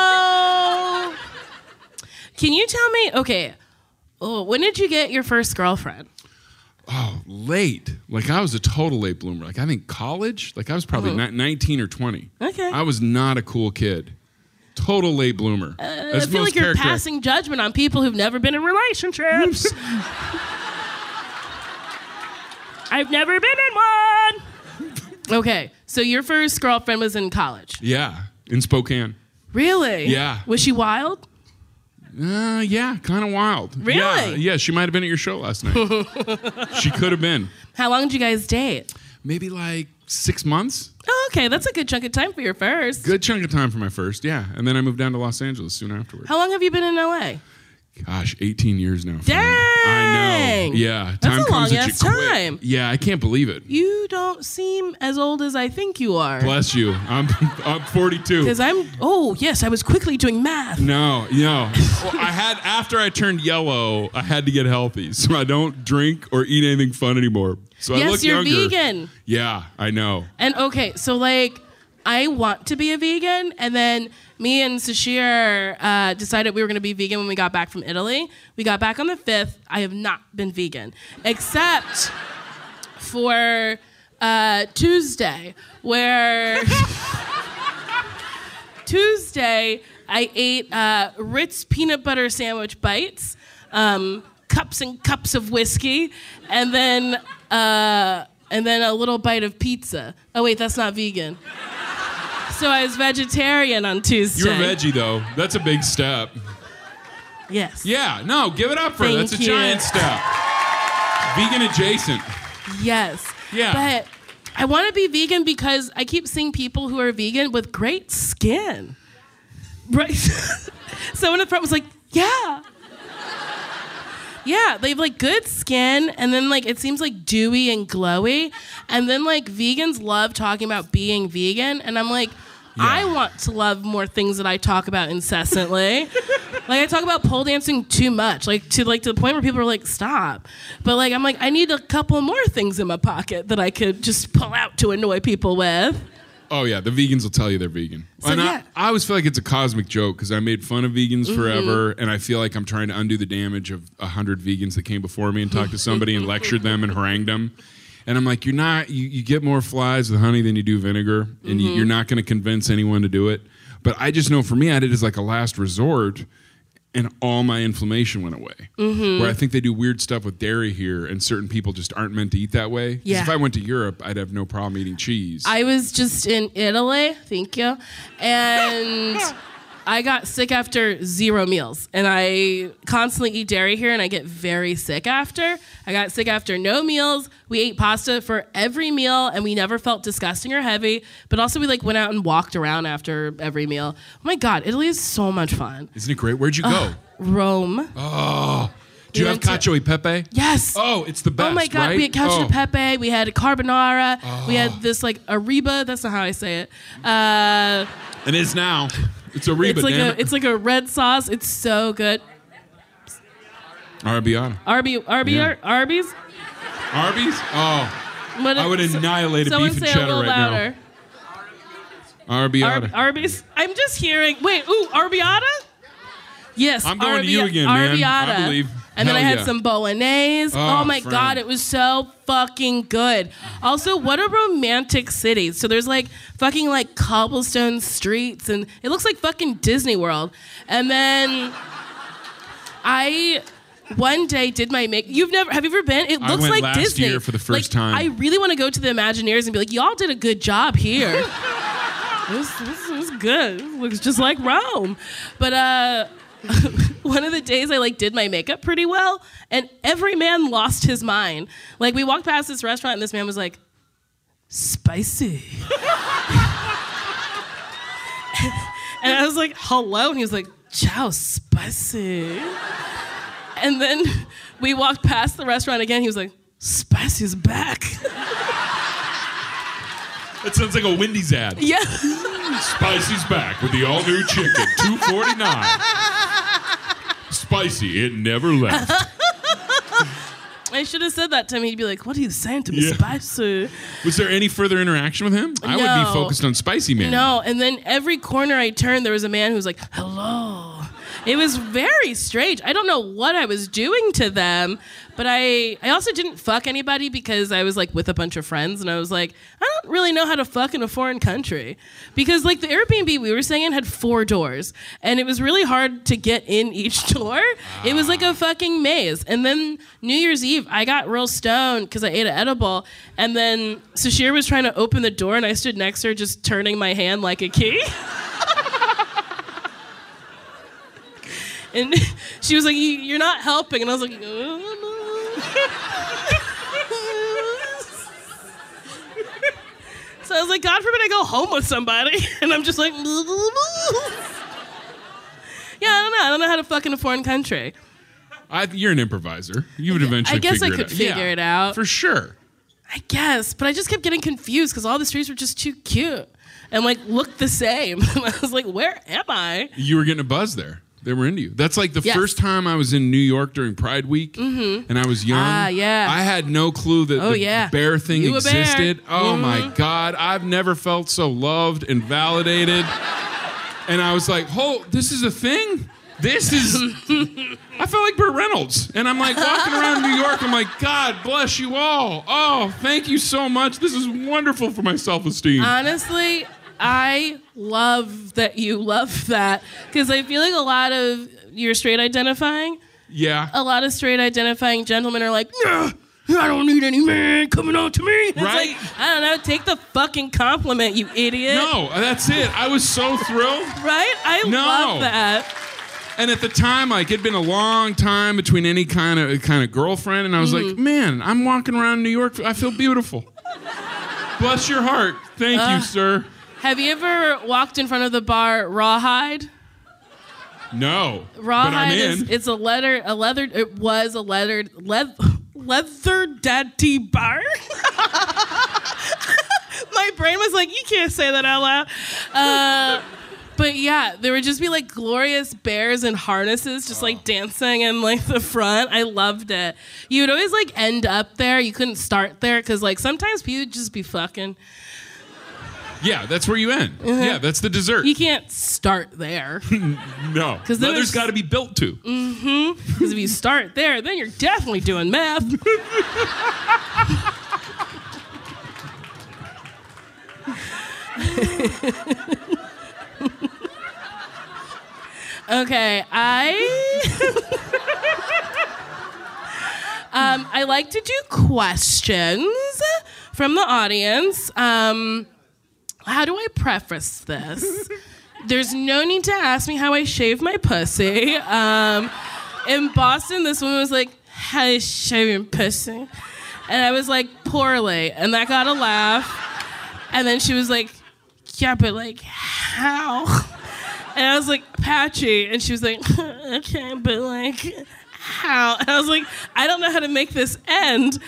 can you tell me, okay, when did you get your first girlfriend? Oh, late. Like, I was a total late bloomer. Like, I think college? Like, I was probably 19 or 20. Okay. I was not a cool kid. Total late bloomer. I feel like you're passing judgment on people who've never been in relationships. I've never been in one. Okay, so your first girlfriend was in college. Yeah, in Spokane. Really? Yeah. Was she wild? Yeah, kind of wild. Really? Yeah, she might have been at your show last night. She could have been. How long did you guys date? Maybe like 6 months. Oh, okay, that's a good chunk of time for your first. Good chunk of time for my first, yeah. And then I moved down to Los Angeles soon afterwards. How long have you been in LA? Gosh, 18 years now. Dang! I know. Yeah. That's a long-ass time. Yeah, I can't believe it. You don't seem as old as I think you are. Bless you. I'm 42. Because I was quickly doing math. No. Well, after I turned yellow, I had to get healthy. So I don't drink or eat anything fun anymore. So I look younger. You're vegan. Yeah, I know. And okay, so like, I want to be a vegan, and then me and Sashir decided we were going to be vegan when we got back from Italy. We got back on the 5th. I have not been vegan, except for Tuesday, where Tuesday I ate Ritz peanut butter sandwich bites, cups and cups of whiskey, and then a little bite of pizza. Oh wait, that's not vegan. So I was vegetarian on Tuesday. You're veggie, though. That's a big step. Yes. Yeah, no, give it up for her. Thank That's a you. giant step. Vegan adjacent. Yes. Yeah. But I want to be vegan because I keep seeing people who are vegan with great skin. Right? Someone in the front was like, yeah. Yeah, they have like good skin, and then like it seems like dewy and glowy, and then like vegans love talking about being vegan, and I'm like, I want to love more things that I talk about incessantly. Like I talk about pole dancing too much, like to the point where people are like, stop. But like I'm like, I need a couple more things in my pocket that I could just pull out to annoy people with. Oh, yeah, the vegans will tell you they're vegan. So, and yeah. I always feel like it's a cosmic joke because I made fun of vegans forever, and I feel like I'm trying to undo the damage of 100 vegans that came before me and talked to somebody and lectured them and harangued them. And I'm like, you get more flies with honey than you do vinegar, and you're not going to convince anyone to do it. But I just know for me, I did it as like a last resort, and all my inflammation went away. Where I think they do weird stuff with dairy here, and certain people just aren't meant to eat that way. 'Cause Yeah. if I went to Europe, I'd have no problem eating cheese. I was just in Italy, thank you, and I got sick after 0 meals. And I constantly eat dairy here, and I get very sick after. I got sick after no meals. We ate pasta for every meal, and we never felt disgusting or heavy. But also, we like went out and walked around after every meal. Oh my God, Italy is so much fun. Isn't it great? Where'd you go? Rome. Oh, do you We have went to- cacio e pepe? Yes. Oh, it's the best, Oh my God, right? we had cacio Oh. e pepe, we had carbonara, we had this like ariba, that's not how I say it. It is now. It's a Reba, damn it. It's like a red sauce. It's so good. Arrabbiata. Arby's? Arby's? Oh, What I would annihilate a someone beef and say cheddar a little right now. louder. Arrabbiata. Arby's? I'm just hearing, wait, arrabbiata? Yes, I'm going to you again, man. arrabbiata. I believe. And then I Hell had yeah. some bolognese. Oh, Oh my friend. God, it was so fucking good. Also, what a romantic city. So there's like fucking like cobblestone streets, and it looks like fucking Disney World. And then I one day did my make. Have you ever been? It I looks went like last Disney. year for the first Like, time. I really want to go to the Imagineers and be like, y'all did a good job here. This was good. It looks just like Rome. But one of the days I like did my makeup pretty well, and every man lost his mind. Like we walked past this restaurant, and this man was like, spicy. And I was like, hello, and he was like, ciao, spicy. And then we walked past the restaurant again. He was like, spicy's back. That sounds like a Wendy's ad. Yeah. Spicy's back with the all-new chicken, $2.49. Spicy, it never left. I should have said that to him. He'd be like, what are you saying to me, Yeah. spicy? Was there any further interaction with him? I would No. be focused on Spicy Man. No, and then every corner I turned, there was a man who was like, hello. It was very strange. I don't know what I was doing to them, but I also didn't fuck anybody because I was like with a bunch of friends, and I was like, I don't really know how to fuck in a foreign country. Because like the Airbnb we were staying in had 4 doors, and it was really hard to get in each door. It was like a fucking maze. And then New Year's Eve, I got real stoned because I ate an edible, and then Sashir was trying to open the door, and I stood next to her just turning my hand like a key. And she was like, you're not helping. And I was like, So I was like, God forbid I go home with somebody. And I'm just like, yeah, I don't know how to fuck in a foreign country. You're an improviser. You would eventually I guess I figure could it out. figure it out. For sure. I guess, but I just kept getting confused because all the streets were just too cute and like looked the same. And I was like, where am I? You were getting a buzz there. They were into you. That's like the Yes. first time I was in New York during Pride Week, and I was young. Ah, yeah. I had no clue that Oh, the yeah. bear thing You a bear. existed. Oh my God. I've never felt so loved and validated. And I was like, oh, this is a thing? This is... I felt like Burt Reynolds. And I'm like walking around New York. I'm like, God bless you all. Oh, thank you so much. This is wonderful for my self-esteem. Honestly, I love that you love that because I feel like a lot of you're straight identifying. Yeah. A lot of straight identifying gentlemen are like, "Nah, I don't need any man coming on to me. It's Right? like, I don't know, take the fucking compliment, you idiot. No, that's it. I was so thrilled. Right? I No. love that. And at the time, like, it'd been a long time between any kind of girlfriend, and I was like, man, I'm walking around New York. I feel beautiful. Bless your heart. Thank you, sir. Have you ever walked in front of the bar Rawhide? No. But I'm Rawhide in. it was a leather daddy bar. My brain was like, you can't say that out loud. But yeah, there would just be like glorious bears in harnesses just like dancing in like the front. I loved it. You would always like end up there. You couldn't start there because like sometimes people would just be fucking. Yeah, that's where you end. Yeah, that's the dessert. You can't start there. No. Because then leather's there's- got to be built to. Because if you start there, then you're definitely doing meth. Okay, I like to do questions from the audience. How do I preface this? There's no need to ask me how I shave my pussy. In Boston, this woman was like, how do you shave your pussy? And I was like, poorly. And that got a laugh. And then she was like, yeah, but like, how? And I was like, patchy. And she was like, okay, but like, how? And I was like, I don't know how to make this end.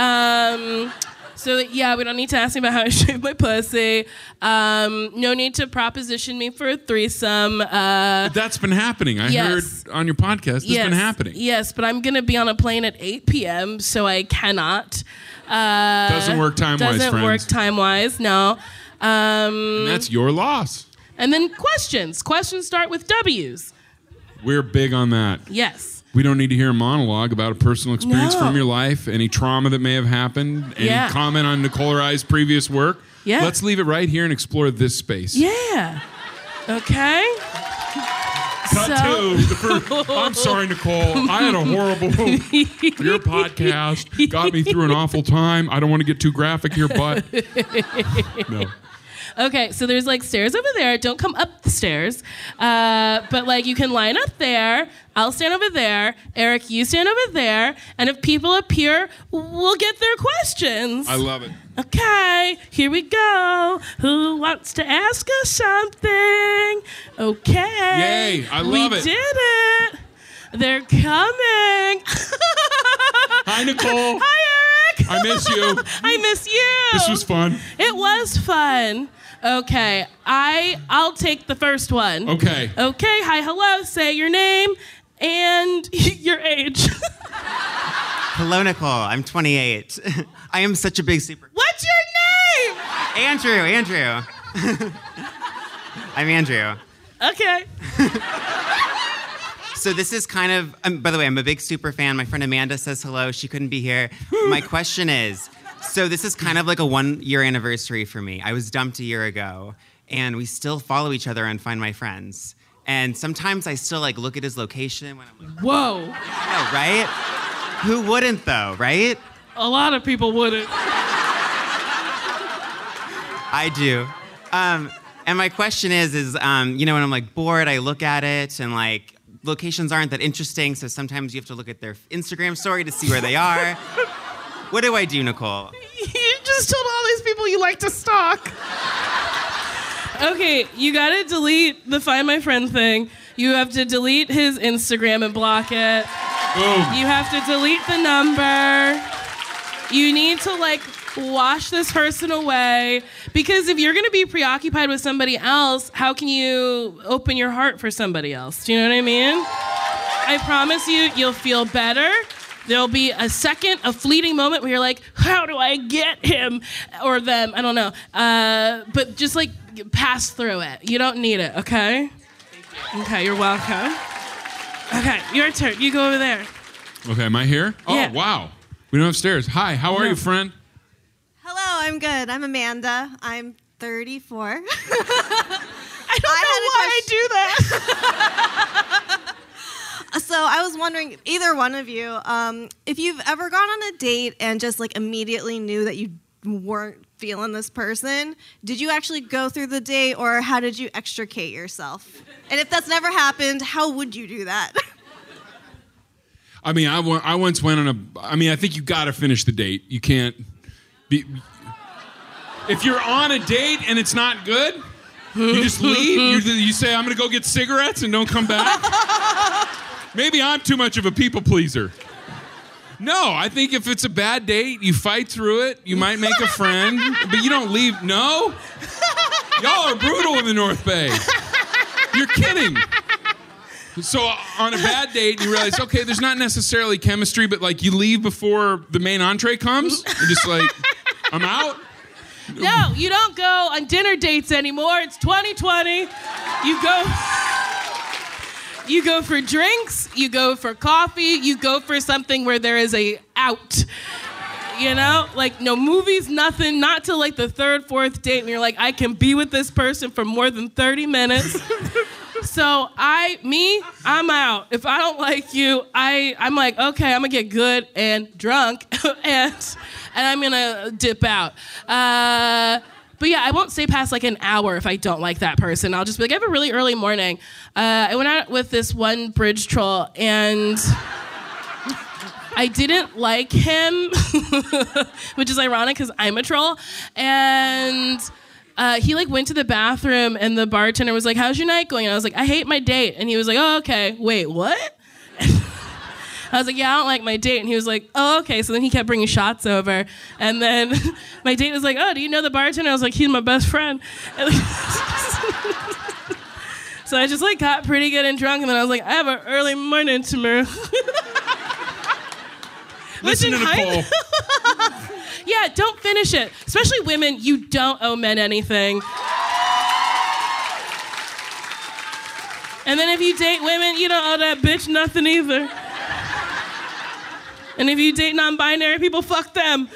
So yeah, we don't need to ask me about how I shave my pussy. No need to proposition me for a threesome. That's been happening. I heard on your podcast. It's been happening. Yes, but I'm going to be on a plane at 8 p.m., so I cannot. Doesn't work time-wise, Doesn't work friends. time-wise, no. And that's your loss. And then questions. Questions start with W's. We're big on that. Yes. We don't need to hear a monologue about a personal experience No. from your life, any trauma that may have happened, any Yeah. comment on Nicole or I's previous work. Yeah. Let's leave it right here and explore this space. Yeah. Okay. Cut So- to the first. I'm sorry, Nicole. I had a horrible. Your podcast got me through an awful time. I don't want to get too graphic here, but no. Okay, so there's like stairs over there. Don't come up the stairs. But like you can line up there. I'll stand over there. Eric, you stand over there. And if people appear, we'll get their questions. I love it. Okay, here we go. Who wants to ask us something? Okay. Yay, I love we it. We did it. They're coming. Hi, Nicole. Hi, Eric. I miss you. I miss you. This was fun. It was fun. Okay, I'll take the first one. Okay. Okay, hi, hello, say your name and your age. Hello, Nicole. I'm 28. I am such a big super... What's your name? Andrew. I'm Andrew. Okay. So this is kind of... by the way, I'm a big super fan. My friend Amanda says hello. She couldn't be here. My question is... So this is kind of like a 1-year anniversary for me. I was dumped a year ago, and we still follow each other on Find My Friends. And sometimes I still like look at his location when I'm like, Whoa. oh, right? Who wouldn't though, right? A lot of people wouldn't. I do. And my question is, when I'm like bored, I look at it and like locations aren't that interesting. So sometimes you have to look at their Instagram story to see where they are. What do I do, Nicole? You just told all these people you like to stalk. Okay, you gotta delete the Find My Friend thing. You have to delete his Instagram and block it. Boom. You have to delete the number. You need to like wash this person away. Because if you're gonna be preoccupied with somebody else, how can you open your heart for somebody else? Do you know what I mean? I promise you, you'll feel better. There'll be a fleeting moment where you're like, how do I get him or them? I don't know. But just like pass through it. You don't need it, okay? Okay, you're welcome. Okay, your turn. You go over there. Okay, am I here? Oh, Yeah. wow. We don't have stairs. Hi, how are you, friend? Hello, I'm good. I'm Amanda. I'm 34. I don't know why I do that. So I was wondering, either one of you, if you've ever gone on a date and just like immediately knew that you weren't feeling this person, did you actually go through the date, or how did you extricate yourself? And if that's never happened, how would you do that? I mean, I once went on I think you got to finish the date. You can't be. If you're on a date and it's not good, you just leave. You say, I'm going to go get cigarettes and don't come back. Maybe I'm too much of a people pleaser. No, I think if it's a bad date, you fight through it. You might make a friend, but you don't leave. No? Y'all are brutal in the North Bay. You're kidding. So on a bad date, you realize, okay, there's not necessarily chemistry, but like you leave before the main entree comes. You're just like, I'm out. No, you don't go on dinner dates anymore. It's 2020. You go for drinks, you go for coffee, you go for something where there is a out. You know? Like, no movies, nothing, not till like the third, fourth date, and you're like, I can be with this person for more than 30 minutes. So I'm out. If I don't like you, I'm like, okay, I'm gonna get good and drunk and I'm gonna dip out. But yeah, I won't stay past like an hour if I don't like that person. I'll just be like, I have a really early morning. I went out with this one bridge troll and I didn't like him, which is ironic because I'm a troll. And he like went to the bathroom and the bartender was like, how's your night going? And I was like, I hate my date. And he was like, oh, okay. Wait, what? I was like, yeah, I don't like my date. And he was like, oh, okay. So then he kept bringing shots over. And then my date was like, oh, do you know the bartender? I was like, he's my best friend. So I just like got pretty good and drunk. And then I was like, I have an early morning tomorrow. Listen to Nicole. Yeah, don't finish it. Especially women, you don't owe men anything. And then if you date women, you don't owe that bitch nothing either. And if you date non-binary people, fuck them.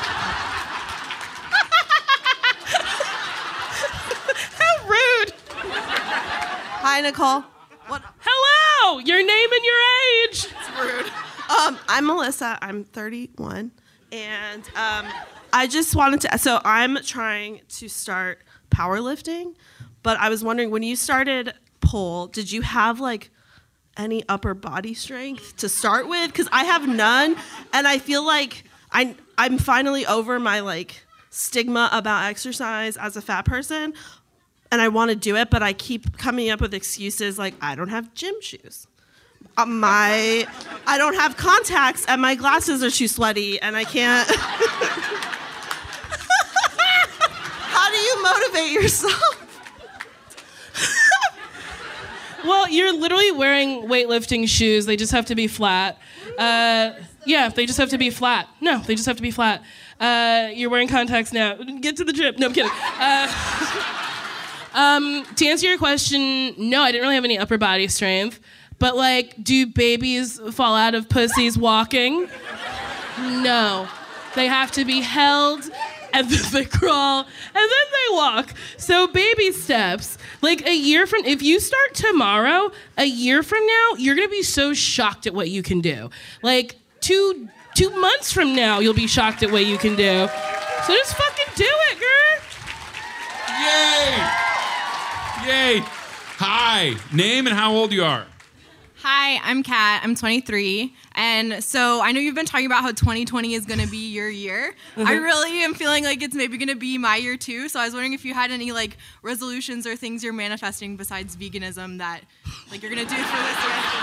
How rude. Hi, Nicole. What? Hello, your name and your age. It's rude. I'm Melissa. I'm 31. And I just wanted to, so I'm trying to start powerlifting, but I was wondering, when you started pole, did you have like any upper body strength to start with? Because I have none, and I feel like I'm finally over my like stigma about exercise as a fat person, and I want to do it, but I keep coming up with excuses like I don't have gym shoes. I don't have contacts, and my glasses are too sweaty, and I can't. How do you motivate yourself? Well, you're literally wearing weightlifting shoes. They just have to be flat. Yeah, they just have to be flat. No, they just have to be flat. You're wearing contacts now. Get to the gym. No, I'm kidding. To answer your question, no, I didn't really have any upper body strength. But, like, do babies fall out of pussies walking? No. They have to be held, and then they crawl, and then they walk. So baby steps. Like, a year from, if you start tomorrow, a year from now, you're going to be so shocked at what you can do. Like, two months from now, you'll be shocked at what you can do. So just fucking do it, girl. Yay! Yay! Hi, name and how old you are. Hi, I'm Kat. I'm 23. And so I know you've been talking about how 2020 is going to be your year. I really am feeling like it's maybe going to be my year too. So I was wondering if you had any like resolutions or things you're manifesting besides veganism that like you're going to do for this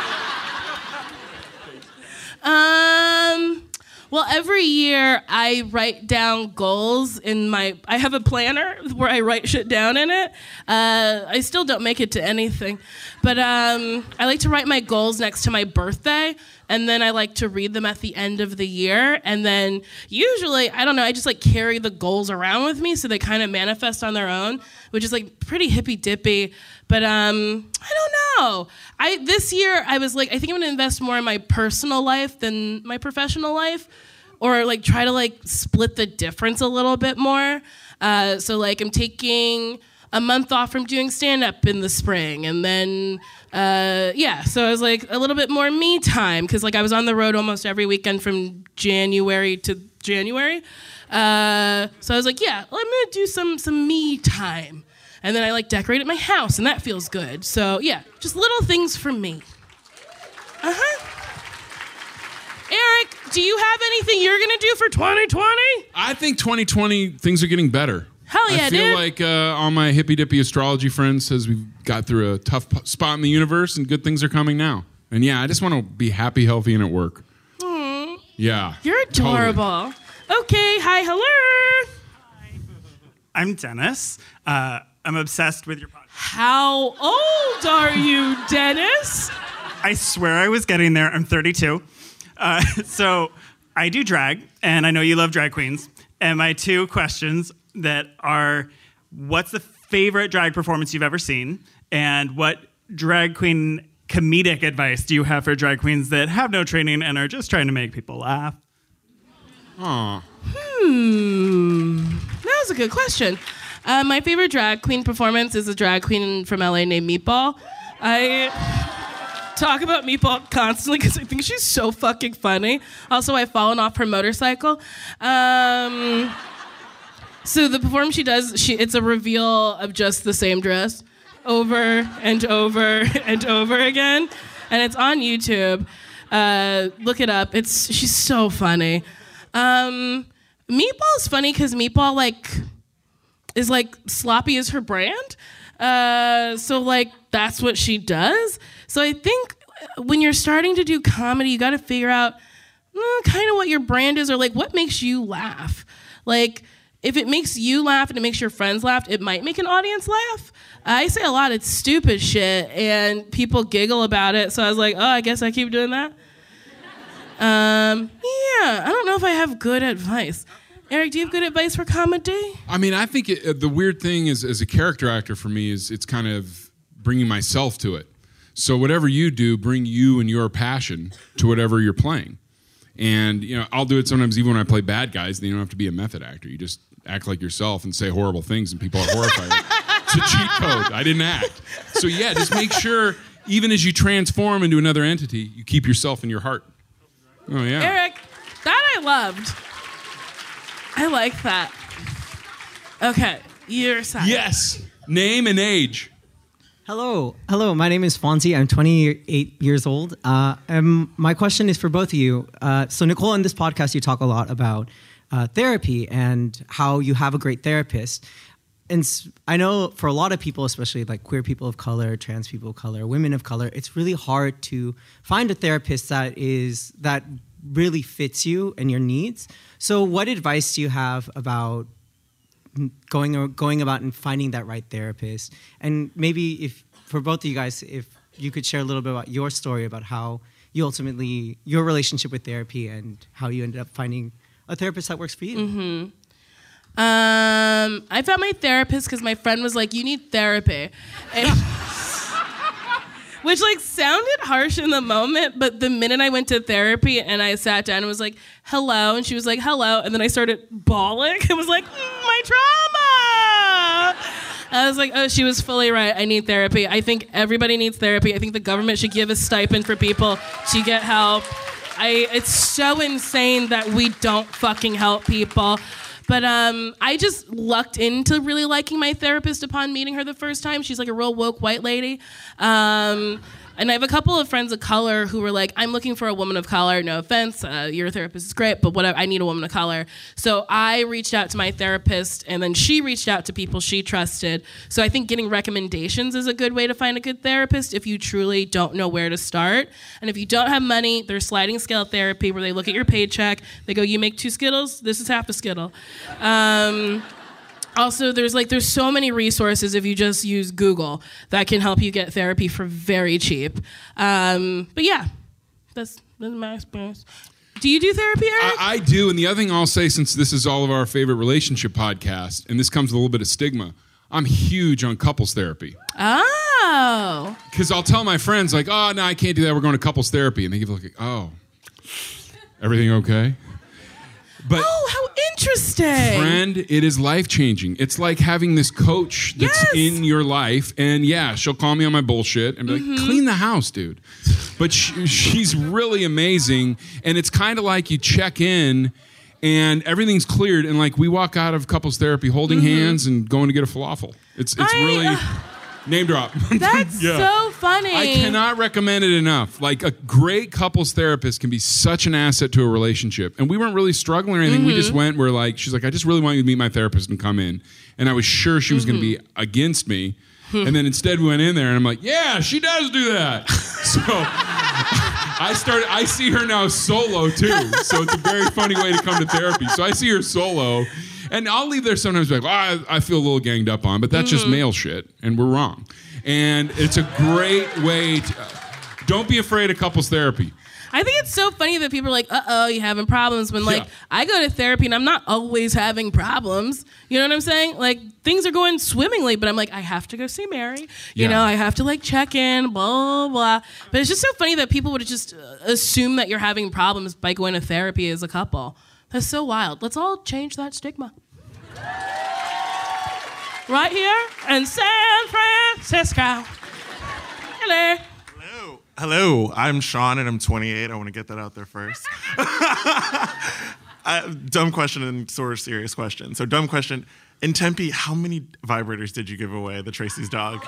year. Well, every year I write down goals I have a planner where I write shit down in it. I still don't make it to anything, but I like to write my goals next to my birthday, and then I like to read them at the end of the year, and then usually, I don't know, I just like carry the goals around with me so they kind of manifest on their own, which is like pretty hippy-dippy, but I don't know. This year, I was like, I think I'm gonna invest more in my personal life than my professional life, or like try to like split the difference a little bit more. So like I'm taking a month off from doing stand-up in the spring. And then, so I was like, a little bit more me time, because like I was on the road almost every weekend from January to January. So I was like, yeah, well, I'm gonna do some me time. And then I like decorated my house, and that feels good. So yeah, just little things for me. Eric, do you have anything you're gonna do for 2020? I think 2020 things are getting better. Hell yeah, I feel dude. like all my hippy dippy astrology friends says we've got through a tough spot in the universe and good things are coming now. And yeah, I just want to be happy, healthy, and at work. Yeah. You're adorable. Totally. Okay, hi, hello. I'm Dennis. I'm obsessed with your podcast. How old are you, Dennis? I swear I was getting there. I'm 32. So I do drag, and I know you love drag queens. And my two questions that are, what's the favorite drag performance you've ever seen? And what drag queen comedic advice do you have for drag queens that have no training and are just trying to make people laugh? Aw. That was a good question. My favorite drag queen performance is a drag queen from LA named Meatball. I talk about Meatball constantly because I think she's so fucking funny. Also, I've fallen off her motorcycle. So the performance she does, it's a reveal of just the same dress over and over and over again. And it's on YouTube. Look it up. She's so funny. Meatball's funny because Meatball is sloppy is her brand. So that's what she does. So I think when you're starting to do comedy, you got to figure out kind of what your brand is, or what makes you laugh. If it makes you laugh and it makes your friends laugh, it might make an audience laugh. I say a lot of stupid shit and people giggle about it. So I was like, oh, I guess I keep doing that. I don't know if I have good advice. Eric, do you have good advice for comedy? I mean, I think the weird thing is, as a character actor for me, is it's kind of bringing myself to it. So whatever you do, bring you and your passion to whatever you're playing. And, I'll do it sometimes even when I play bad guys. Then you don't have to be a method actor. You just act like yourself and say horrible things and people are horrified. It's a cheat code. I didn't act. So yeah, just make sure, even as you transform into another entity, you keep yourself in your heart. Oh, yeah. Eric, that I loved. I like that. Okay, your side. Yes. Name and age. Hello. My name is Fonzie. I'm 28 years old. My question is for both of you. So Nicole, on this podcast, you talk a lot about therapy and how you have a great therapist. And I know for a lot of people, especially queer people of color, trans people of color, women of color, it's really hard to find a therapist that really fits you and your needs. So what advice do you have about going about and finding that right therapist? And maybe if for both of you guys, if you could share a little bit about your story about how you ultimately, your relationship with therapy and how you ended up finding a therapist that works for you. Mm-hmm. I found my therapist because my friend was like, you need therapy. Which sounded harsh in the moment, but the minute I went to therapy and I sat down and was like, hello, and she was like, hello, and then I started bawling. I was like, my trauma! I was like, oh, she was fully right. I need therapy. I think everybody needs therapy. I think the government should give a stipend for people to get help. It's so insane that we don't fucking help people. But I just lucked into really liking my therapist upon meeting her the first time. She's a real woke white lady. And I have a couple of friends of color who were like, I'm looking for a woman of color. No offense, your therapist is great, but whatever, I need a woman of color. So I reached out to my therapist, and then she reached out to people she trusted. So I think getting recommendations is a good way to find a good therapist if you truly don't know where to start. And if you don't have money, there's sliding scale therapy where they look at your paycheck. They go, you make 2 Skittles? This is half a Skittle. Also, there's so many resources if you just use Google that can help you get therapy for very cheap. But yeah, that's my experience. Do you do therapy, Eric? I do, and the other thing I'll say, since this is all of our favorite relationship podcast, and this comes with a little bit of stigma, I'm huge on couples therapy. Oh. Because I'll tell my friends, oh, no, I can't do that. We're going to couples therapy. And they give oh, everything okay? But Oh, how interesting. friend, it is life-changing. It's like having this coach that's Yes. in your life, and yeah, she'll call me on my bullshit and be like, clean the house, dude. But she's really amazing, and it's kind of like you check in and everything's cleared, and like we walk out of couples therapy holding hands and going to get a falafel. It's really name drop. That's Yeah. so funny. I cannot recommend it enough. Like a great couples therapist can be such an asset to a relationship. And we weren't really struggling or anything. We just went, she's like, I just really want you to meet my therapist and come in. And I was sure she was going to be against me. And then instead we went in there and I'm like, yeah, she does do that. So I see her now solo too. So it's a very funny way to come to therapy. So I see her solo. And I'll leave there sometimes like, I feel a little ganged up on, but that's just male shit, and we're wrong. And it's a great way to, don't be afraid of couples therapy. I think it's so funny that people are like, uh-oh, you having problems, when like Yeah. I go to therapy and I'm not always having problems. You know what I'm saying? Like things are going swimmingly, but I'm like, I have to go see Mary. You Yeah. know, I have to like check in, blah, blah, blah. But it's just so funny that people would just assume that you're having problems by going to therapy as a couple. That's so wild. Let's all change that stigma. Right here in San Francisco. Hello. Hello, I'm Sean and I'm 28. I want to get that out there first. Dumb question and sort of serious question. So dumb question. In Tempe, how many vibrators did you give away, the Tracy's dog?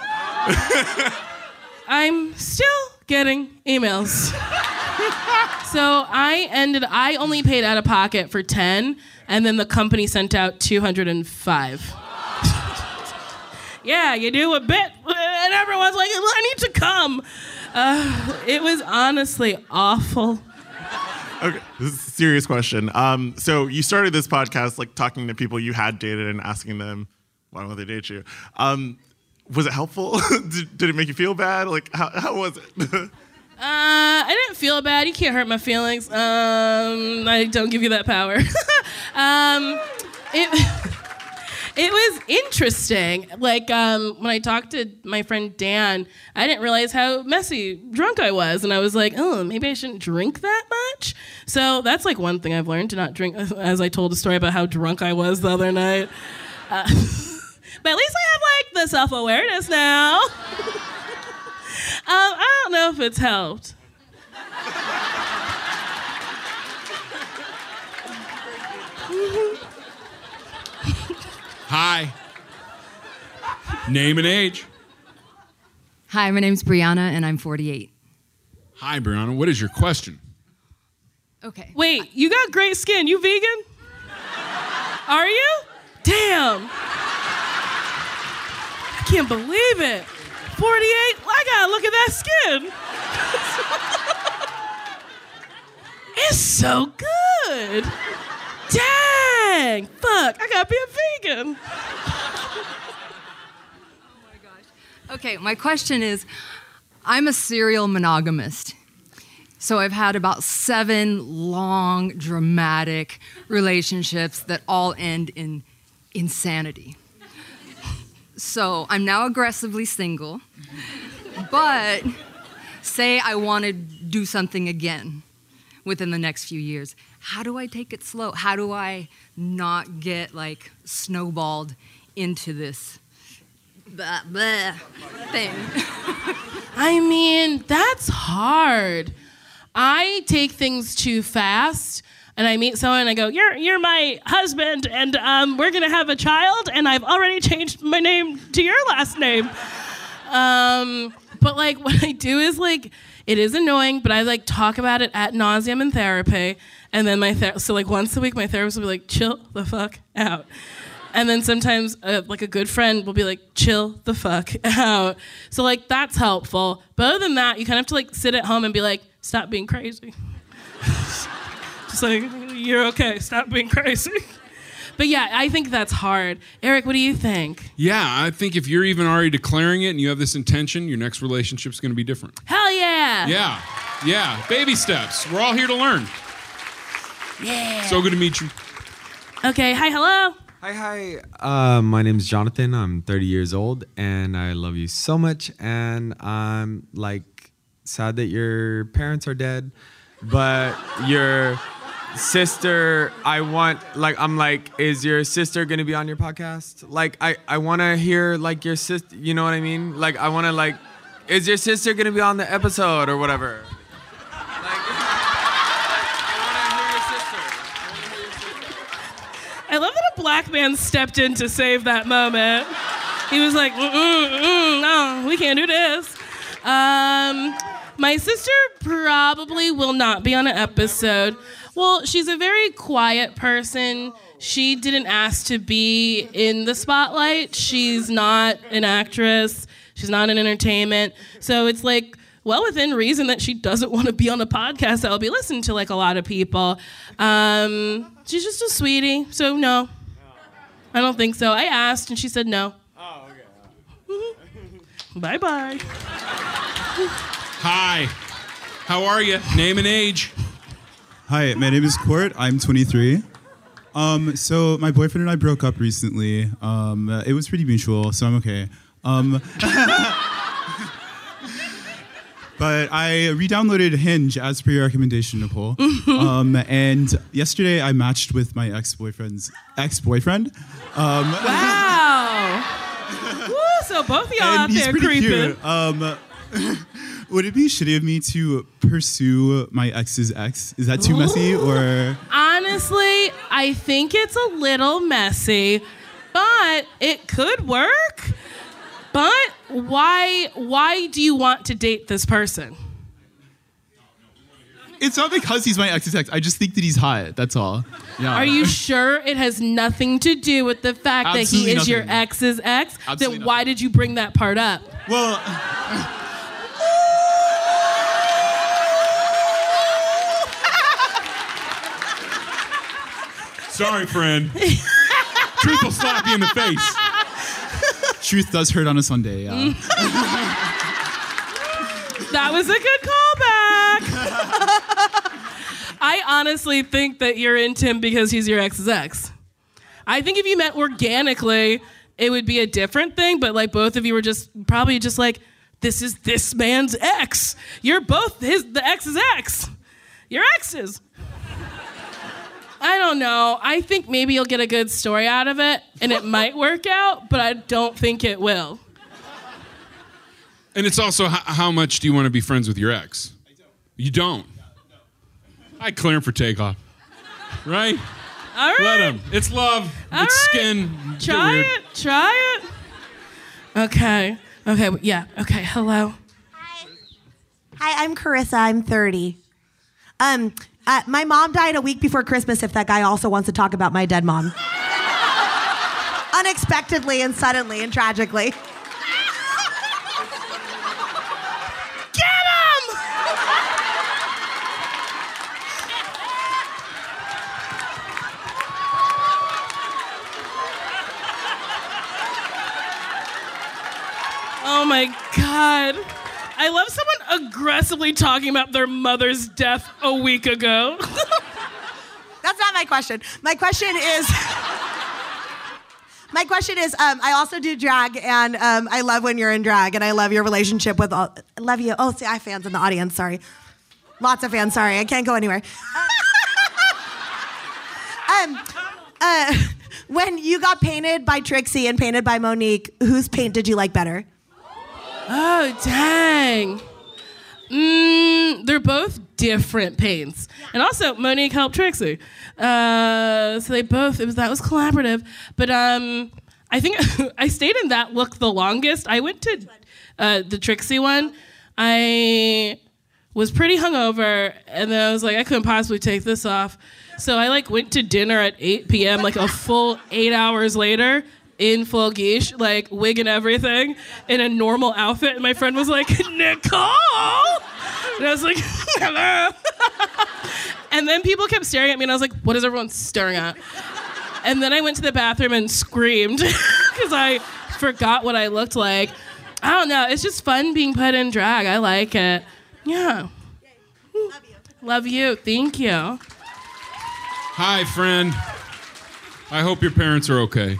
I'm still getting emails. So I only paid out of pocket for 10, and then the company sent out 205. Yeah, you do a bit, and everyone's like, I need to come. It was honestly awful. Okay, this is a serious question. So you started this podcast like talking to people you had dated and asking them, why won't they date you? Was it helpful? did it make you feel bad? Like, how was it? I didn't feel bad. You can't hurt my feelings. I don't give you that power. It was interesting. Like, when I talked to my friend Dan, I didn't realize how messy drunk I was. And I was like, oh, maybe I shouldn't drink that much. So that's like one thing I've learned, to not drink, as I told a story about how drunk I was the other night. But at least I have like the self-awareness now. I don't know if it's helped. Hi. Name and age. Hi, my name's Brianna, and I'm 48. Hi, Brianna. What is your question? Okay. Wait, you got great skin. You vegan? Are you? Damn. I can't believe it. 48? I gotta look at that skin. It's so good. Dang. Fuck, I gotta be a vegan. Okay, my question is, I'm a serial monogamist. So I've had about 7 long, dramatic relationships that all end in insanity. So I'm now aggressively single, but say I want to do something again within the next few years. How do I take it slow? How do I not get like snowballed into this blah, blah thing? I mean, that's hard. I take things too fast, and I meet someone and I go, "You're my husband, and we're gonna have a child, and I've already changed my name to your last name." But like, what I do is like, it is annoying, but I like talk about it ad nauseum in therapy, and then so like once a week, my therapist will be like, "Chill the fuck out." And then sometimes, like a good friend will be like, chill the fuck out. So like, that's helpful. But other than that, you kind of have to like sit at home and be like, stop being crazy. Just like, you're okay, stop being crazy. But yeah, I think that's hard. Eric, what do you think? Yeah, I think if you're even already declaring it and you have this intention, your next relationship's going to be different. Hell yeah. Yeah. Baby steps. We're all here to learn. Yeah. So good to meet you. Okay, hi, hello. Hi. My name is Jonathan. I'm 30 years old, and I love you so much. And I'm like sad that your parents are dead, but you're sister, I'm like, is your sister gonna be on your podcast? Like, I wanna hear like your sister, you know what I mean? Like, I wanna like, is your sister gonna be on the episode or whatever? I love that a black man stepped in to save that moment. He was like, no, we can't do this. My sister probably will not be on an episode. Well, she's a very quiet person. She didn't ask to be in the spotlight. She's not an actress. She's not in entertainment. So it's like, well within reason that she doesn't want to be on a podcast that will be listened to like a lot of people. She's just a sweetie, so no. I don't think so. I asked and she said no. Oh, okay. Bye-bye. Hi. How are you? Name and age. Hi, my name is Court. I'm 23. So my boyfriend and I broke up recently. It was pretty mutual, so I'm okay. But I re-downloaded Hinge as per your recommendation, Nicole. And yesterday I matched with my ex-boyfriend's ex-boyfriend. Wow. Woo, so both of y'all out there creeping. Cute. Would it be shitty of me to pursue my ex's ex? Is that too messy or? Honestly, I think it's a little messy, but it could work. But why do you want to date this person? It's not because he's my ex's ex. I just think that he's hot. That's all. Yeah. Are you sure it has nothing to do with the fact Absolutely that he is your nothing. ex's ex? Absolutely Then why did you bring that part up? Well, Sorry, friend. Truth will slap you in the face. truth does hurt on a Sunday. Yeah. That was a good callback. I honestly think that you're into him because he's your ex's ex. I think if you met organically, it would be a different thing, but like both of you were probably just like, this is this man's ex. You're both the ex's ex. You're exes. I don't know. I think maybe you'll get a good story out of it, and it might work out, but I don't think it will. And it's also how much do you want to be friends with your ex? I don't. You don't? No. I'd clear him for takeoff. Right? All right. Let him. It's love. All it's right. skin. Try it. Okay. Yeah. Okay. Hello. Hi, I'm Carissa. I'm 30. My mom died a week before Christmas, if that guy also wants to talk about my dead mom. Unexpectedly and suddenly and tragically. Get him! Oh my God. I love someone aggressively talking about their mother's death a week ago. That's not my question. My question is, I also do drag, and I love when you're in drag, and I love your relationship with all. I love you. Oh, see, I have fans in the audience. Sorry. Lots of fans. Sorry. I can't go anywhere. When you got painted by Trixie and painted by Monique, whose paint did you like better? Oh, dang. They're both different paints. And also, Monique helped Trixie. So they both, that was collaborative. But I think I stayed in that look the longest. I went to the Trixie one. I was pretty hungover, and then I was like, I couldn't possibly take this off. So I went to dinner at 8 p.m., a full 8 hours later, in full geesh, wig and everything, in a normal outfit. And my friend was like, Nicole! And I was like, hello. And then people kept staring at me, and I was like, what is everyone staring at? And then I went to the bathroom and screamed because I forgot what I looked like. I don't know. It's just fun being put in drag. I like it. Yeah. Love you. Love you. Thank you. Hi, friend. I hope your parents are okay.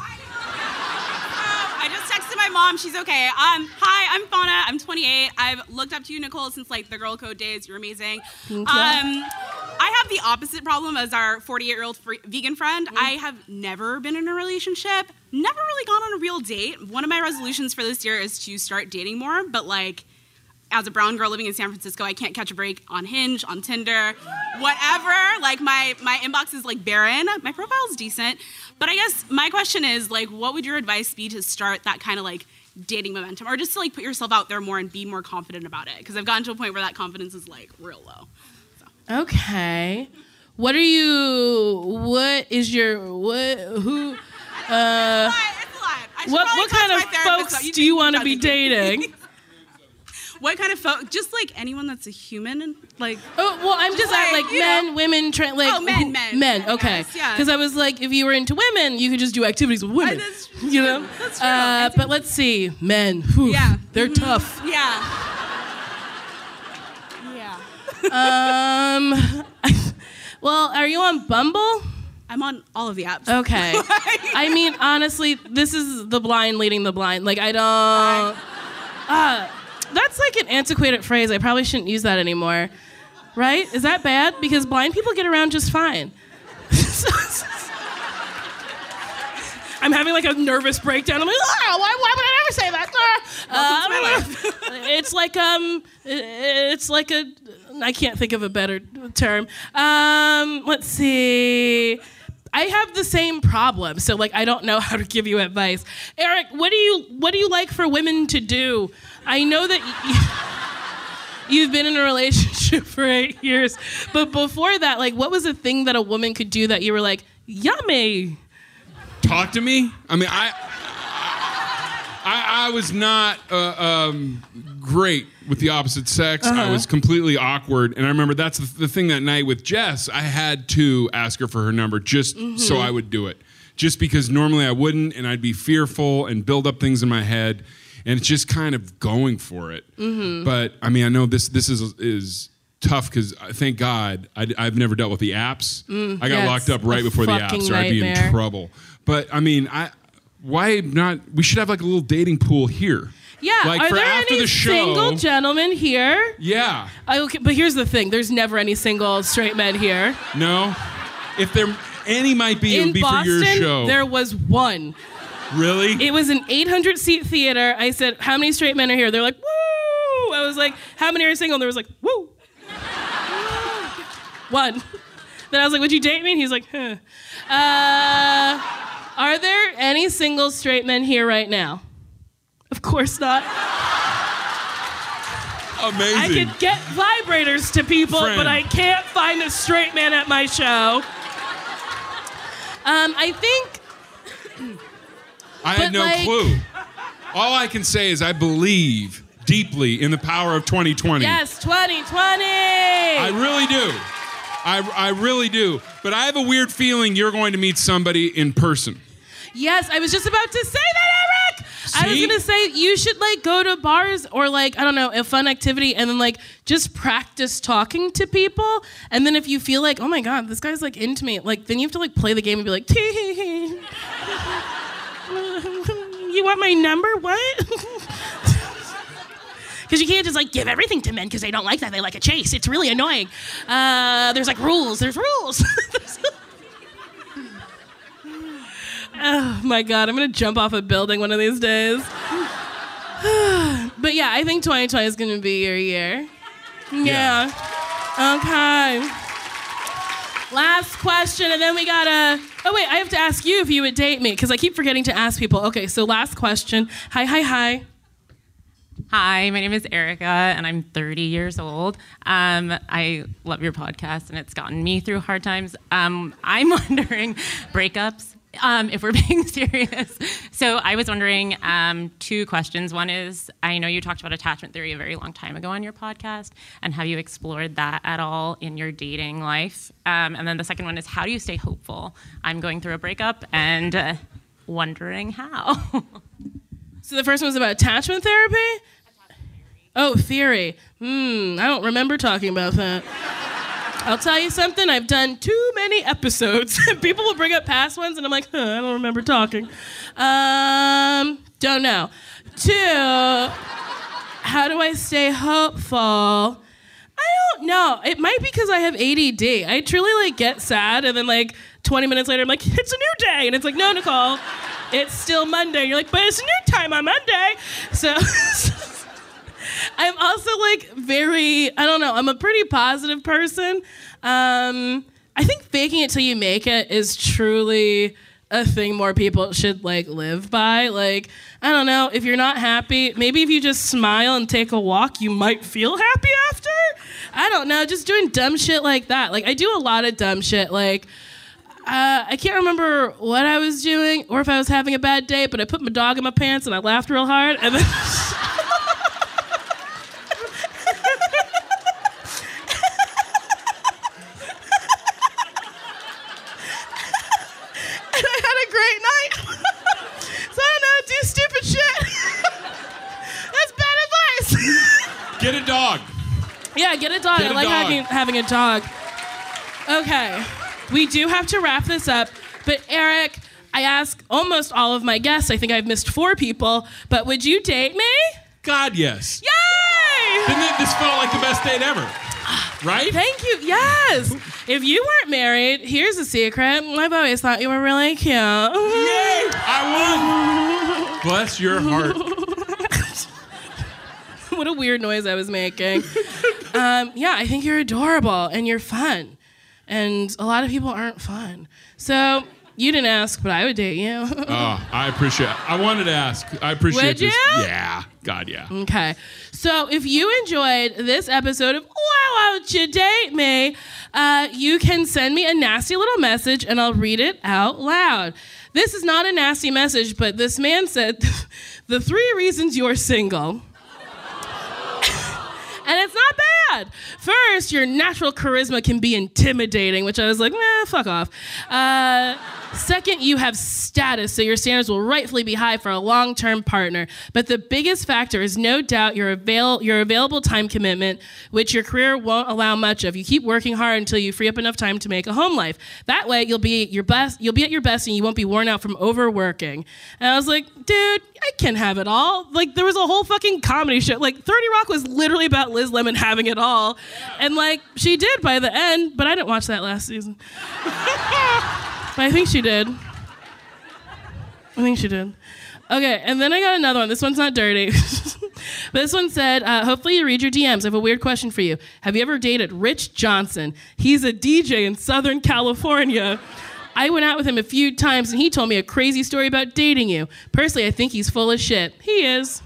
I just texted my mom. She's okay. Hi, I'm Fauna. I'm 28. I've looked up to you, Nicole, since the Girl Code days. You're amazing. Thank you. I have the opposite problem as our 48-year-old vegan friend. I have never been in a relationship, never really gone on a real date. One of my resolutions for this year is to start dating more, but like, as a brown girl living in San Francisco, I can't catch a break on Hinge, on Tinder, whatever. Like, my inbox is, like, barren. My profile is decent. But I guess my question is, like, what would your advice be to start that kind of, like, dating momentum? Or just to, like, put yourself out there more and be more confident about it? Because I've gotten to a point where that confidence is, like, real low. Okay. What is your, who, It's a lot. I should probably what talk kind to of my therapist folks about do you want to be dating? What kind of just like anyone that's a human and like. Oh well, I'm just at like men, women, like men. Okay, yeah. Because I was like, if you were into women, you could just do activities with women. You know. That's true. But let's see, men. Whew, they're tough. Yeah. Well, are you on Bumble? I'm on all of the apps. Okay. I mean, honestly, this is the blind leading the blind. Like, I don't. That's like an antiquated phrase. I probably shouldn't use that anymore. Right? Is that bad? Because blind people get around just fine. I'm having like a nervous breakdown. I'm like, why would I ever say that? It's like a, I can't think of a better term. Let's see. I have the same problem, so like I don't know how to give you advice. Eric, what do you like for women to do? I know that you've been in a relationship for 8 years, but before that, like, what was a thing that a woman could do that you were like, yummy? Talk to me? I mean, I was not great with the opposite sex. I was completely awkward. And I remember that's the thing that night with Jess. I had to ask her for her number just so I would do it. Just because normally I wouldn't, and I'd be fearful and build up things in my head. And it's just kind of going for it. But, I mean, I know this is tough because thank God I've never dealt with the apps. I got locked up right before the apps or I'd be in trouble. But I mean, why not? We should have like a little dating pool here. Yeah, like are for there after any the show, single gentlemen here? Yeah. Okay, but here's the thing: there's never any single straight men here. No, if there any might be, it would be Boston, for your show. There was one. Really? It was an 800-seat theater. I said, "How many straight men are here?" They're like, "Woo!" I was like, "How many are single?" And there was like, "Woo." One. Then I was like, "Would you date me?" And he's like, "Huh." Are there any single straight men here right now? Of course not. Amazing. I could get vibrators to people, Friend. but I can't find a straight man at my show. I think... I had no clue. All I can say is I believe deeply in the power of 2020. Yes, 2020! I really do. I really do. But I have a weird feeling you're going to meet somebody in person. Yes, I was just about to say that, Eric! See? I was going to say you should, like, go to bars or, like, I don't know, a fun activity and then, like, just practice talking to people. And then if you feel like, oh, my God, this guy's, like, into me, like, then you have to, like, play the game and be like, tee. You want my number? What? Because you can't just, like, give everything to men because they don't like that. They like a chase. It's really annoying. There's, like, rules. There's rules. Oh, my God. I'm going to jump off a building one of these days. But, yeah, I think 2020 is going to be your year. Yeah. Okay. Last question, and then we got to... Oh, wait, I have to ask you if you would date me, because I keep forgetting to ask people. Okay, so last question. Hi. Hi, my name is Erica, and I'm 30 years old. I love your podcast, and it's gotten me through hard times. I'm wondering, breakups, if we're being serious. So I was wondering 2 questions. One is, I know you talked about attachment theory a very long time ago on your podcast, and have you explored that at all in your dating life? And then the second one is, how do you stay hopeful? I'm going through a breakup and wondering how. So the first one was about attachment therapy? Oh, theory. I don't remember talking about that. I'll tell you something, I've done too many episodes. People will bring up past ones, and I'm like, I don't remember talking. Don't know. 2, how do I stay hopeful? don't know. It might be because I have ADD. I truly like get sad and then like 20 minutes later I'm like, it's a new day. And it's like, no, Nicole, it's still Monday. You're like, but it's a new time on Monday. So I'm also like very, I don't know, I'm a pretty positive person. I think faking it till you make it is truly a thing more people should like live by. Like, I don't know, if you're not happy, maybe if you just smile and take a walk, you might feel happy after. I don't know, just doing dumb shit like that. Like, I do a lot of dumb shit. Like, I can't remember what I was doing or if I was having a bad day, but I put my dog in my pants and I laughed real hard and then Get a dog. Yeah, get a dog. I like having a dog. Okay, we do have to wrap this up. But Eric, I ask almost all of my guests. I think I've missed 4 people. But would you date me? God, yes. Yay! This felt like the best date ever. Right? Thank you. Yes. If you weren't married, here's a secret. I've always thought you were really cute. Yay! I won. Bless your heart. What a weird noise I was making. Yeah, I think you're adorable and you're fun. And a lot of people aren't fun. So you didn't ask, but I would date you. Oh, I appreciate it. I wanted to ask. I appreciate Would this. you? Yeah. God, yeah. Okay. So if you enjoyed this episode of Why Won't You Date Me, you can send me a nasty little message and I'll read it out loud. This is not a nasty message, but this man said, the 3 reasons you're single. And it's not bad. First, your natural charisma can be intimidating, which I was like, fuck off. Second, you have status, so your standards will rightfully be high for a long-term partner. But the biggest factor is no doubt your available time commitment, which your career won't allow much of. You keep working hard until you free up enough time to make a home life. That way, you'll be at your best, and you won't be worn out from overworking. And I was like, dude, I can have it all. Like, there was a whole fucking comedy show. Like, 30 Rock was literally about Liz Lemon having it all. And, like, she did by the end, but I didn't watch that last season. But I think she did. Okay, and then I got another one. This one's not dirty. But this one said, hopefully you read your DMs. I have a weird question for you. Have you ever dated Rich Johnson? He's a DJ in Southern California. I went out with him a few times, and he told me a crazy story about dating you. Personally, I think he's full of shit. He is.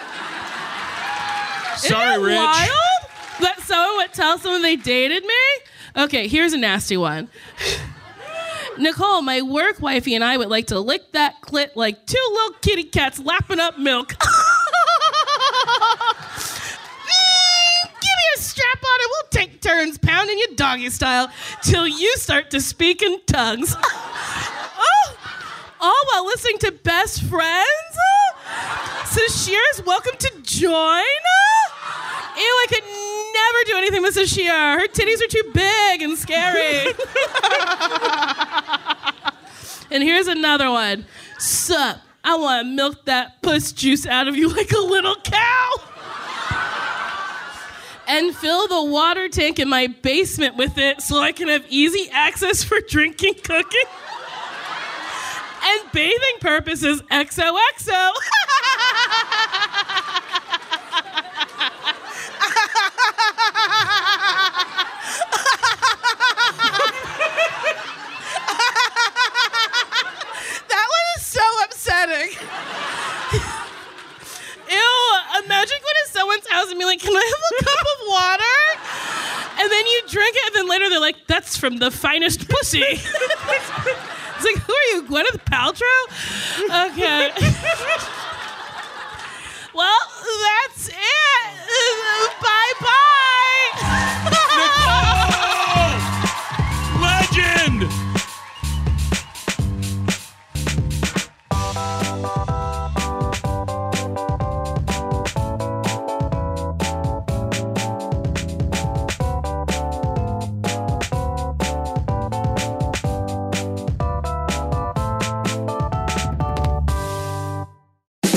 Sorry, Isn't it Rich. wild that someone would tell someone they dated me? Okay, here's a nasty one. Nicole, my work wifey and I would like to lick that clit like 2 little kitty cats lapping up milk. Give me a strap on and we'll take turns pounding you doggy style till you start to speak in tongues. All while listening to Best Friends? So Shear's welcome to join? Ew, I could never do anything with Sashir. Her titties are too big and scary. And here's another one. Sup, I want to milk that puss juice out of you like a little cow. And fill the water tank in my basement with it so I can have easy access for drinking, cooking. And bathing purposes, XOXO. That one is so upsetting. Ew, imagine going to someone's house and be like, can I have a cup of water? And then you drink it, and then later they're like, that's from the finest pussy. It's like, who are you, Gwyneth Paltrow? Okay. Well, that's it. Bye-bye. Legend!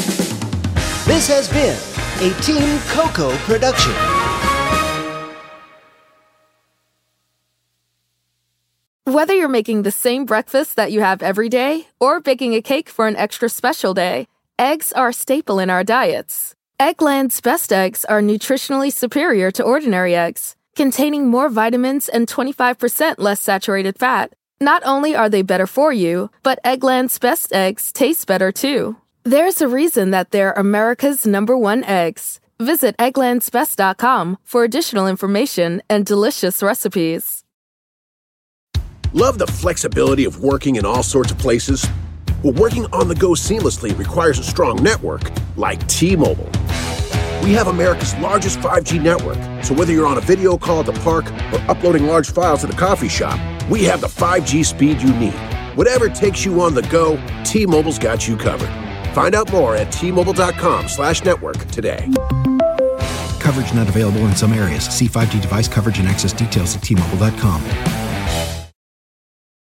This has been a Team Coco production. Whether you're making the same breakfast that you have every day or baking a cake for an extra special day, eggs are a staple in our diets. Eggland's best eggs are nutritionally superior to ordinary eggs, containing more vitamins and 25% less saturated fat. Not only are they better for you, but Eggland's best eggs taste better too. There's a reason that they're America's #1 eggs. Visit egglandsbest.com for additional information and delicious recipes. Love the flexibility of working in all sorts of places? Well, working on the go seamlessly requires a strong network like T-Mobile. We have America's largest 5G network, so whether you're on a video call at the park or uploading large files at a coffee shop, we have the 5G speed you need. Whatever takes you on the go, T-Mobile's got you covered. Find out more at T-Mobile.com/network today. Coverage not available in some areas. See 5G device coverage and access details at T-Mobile.com.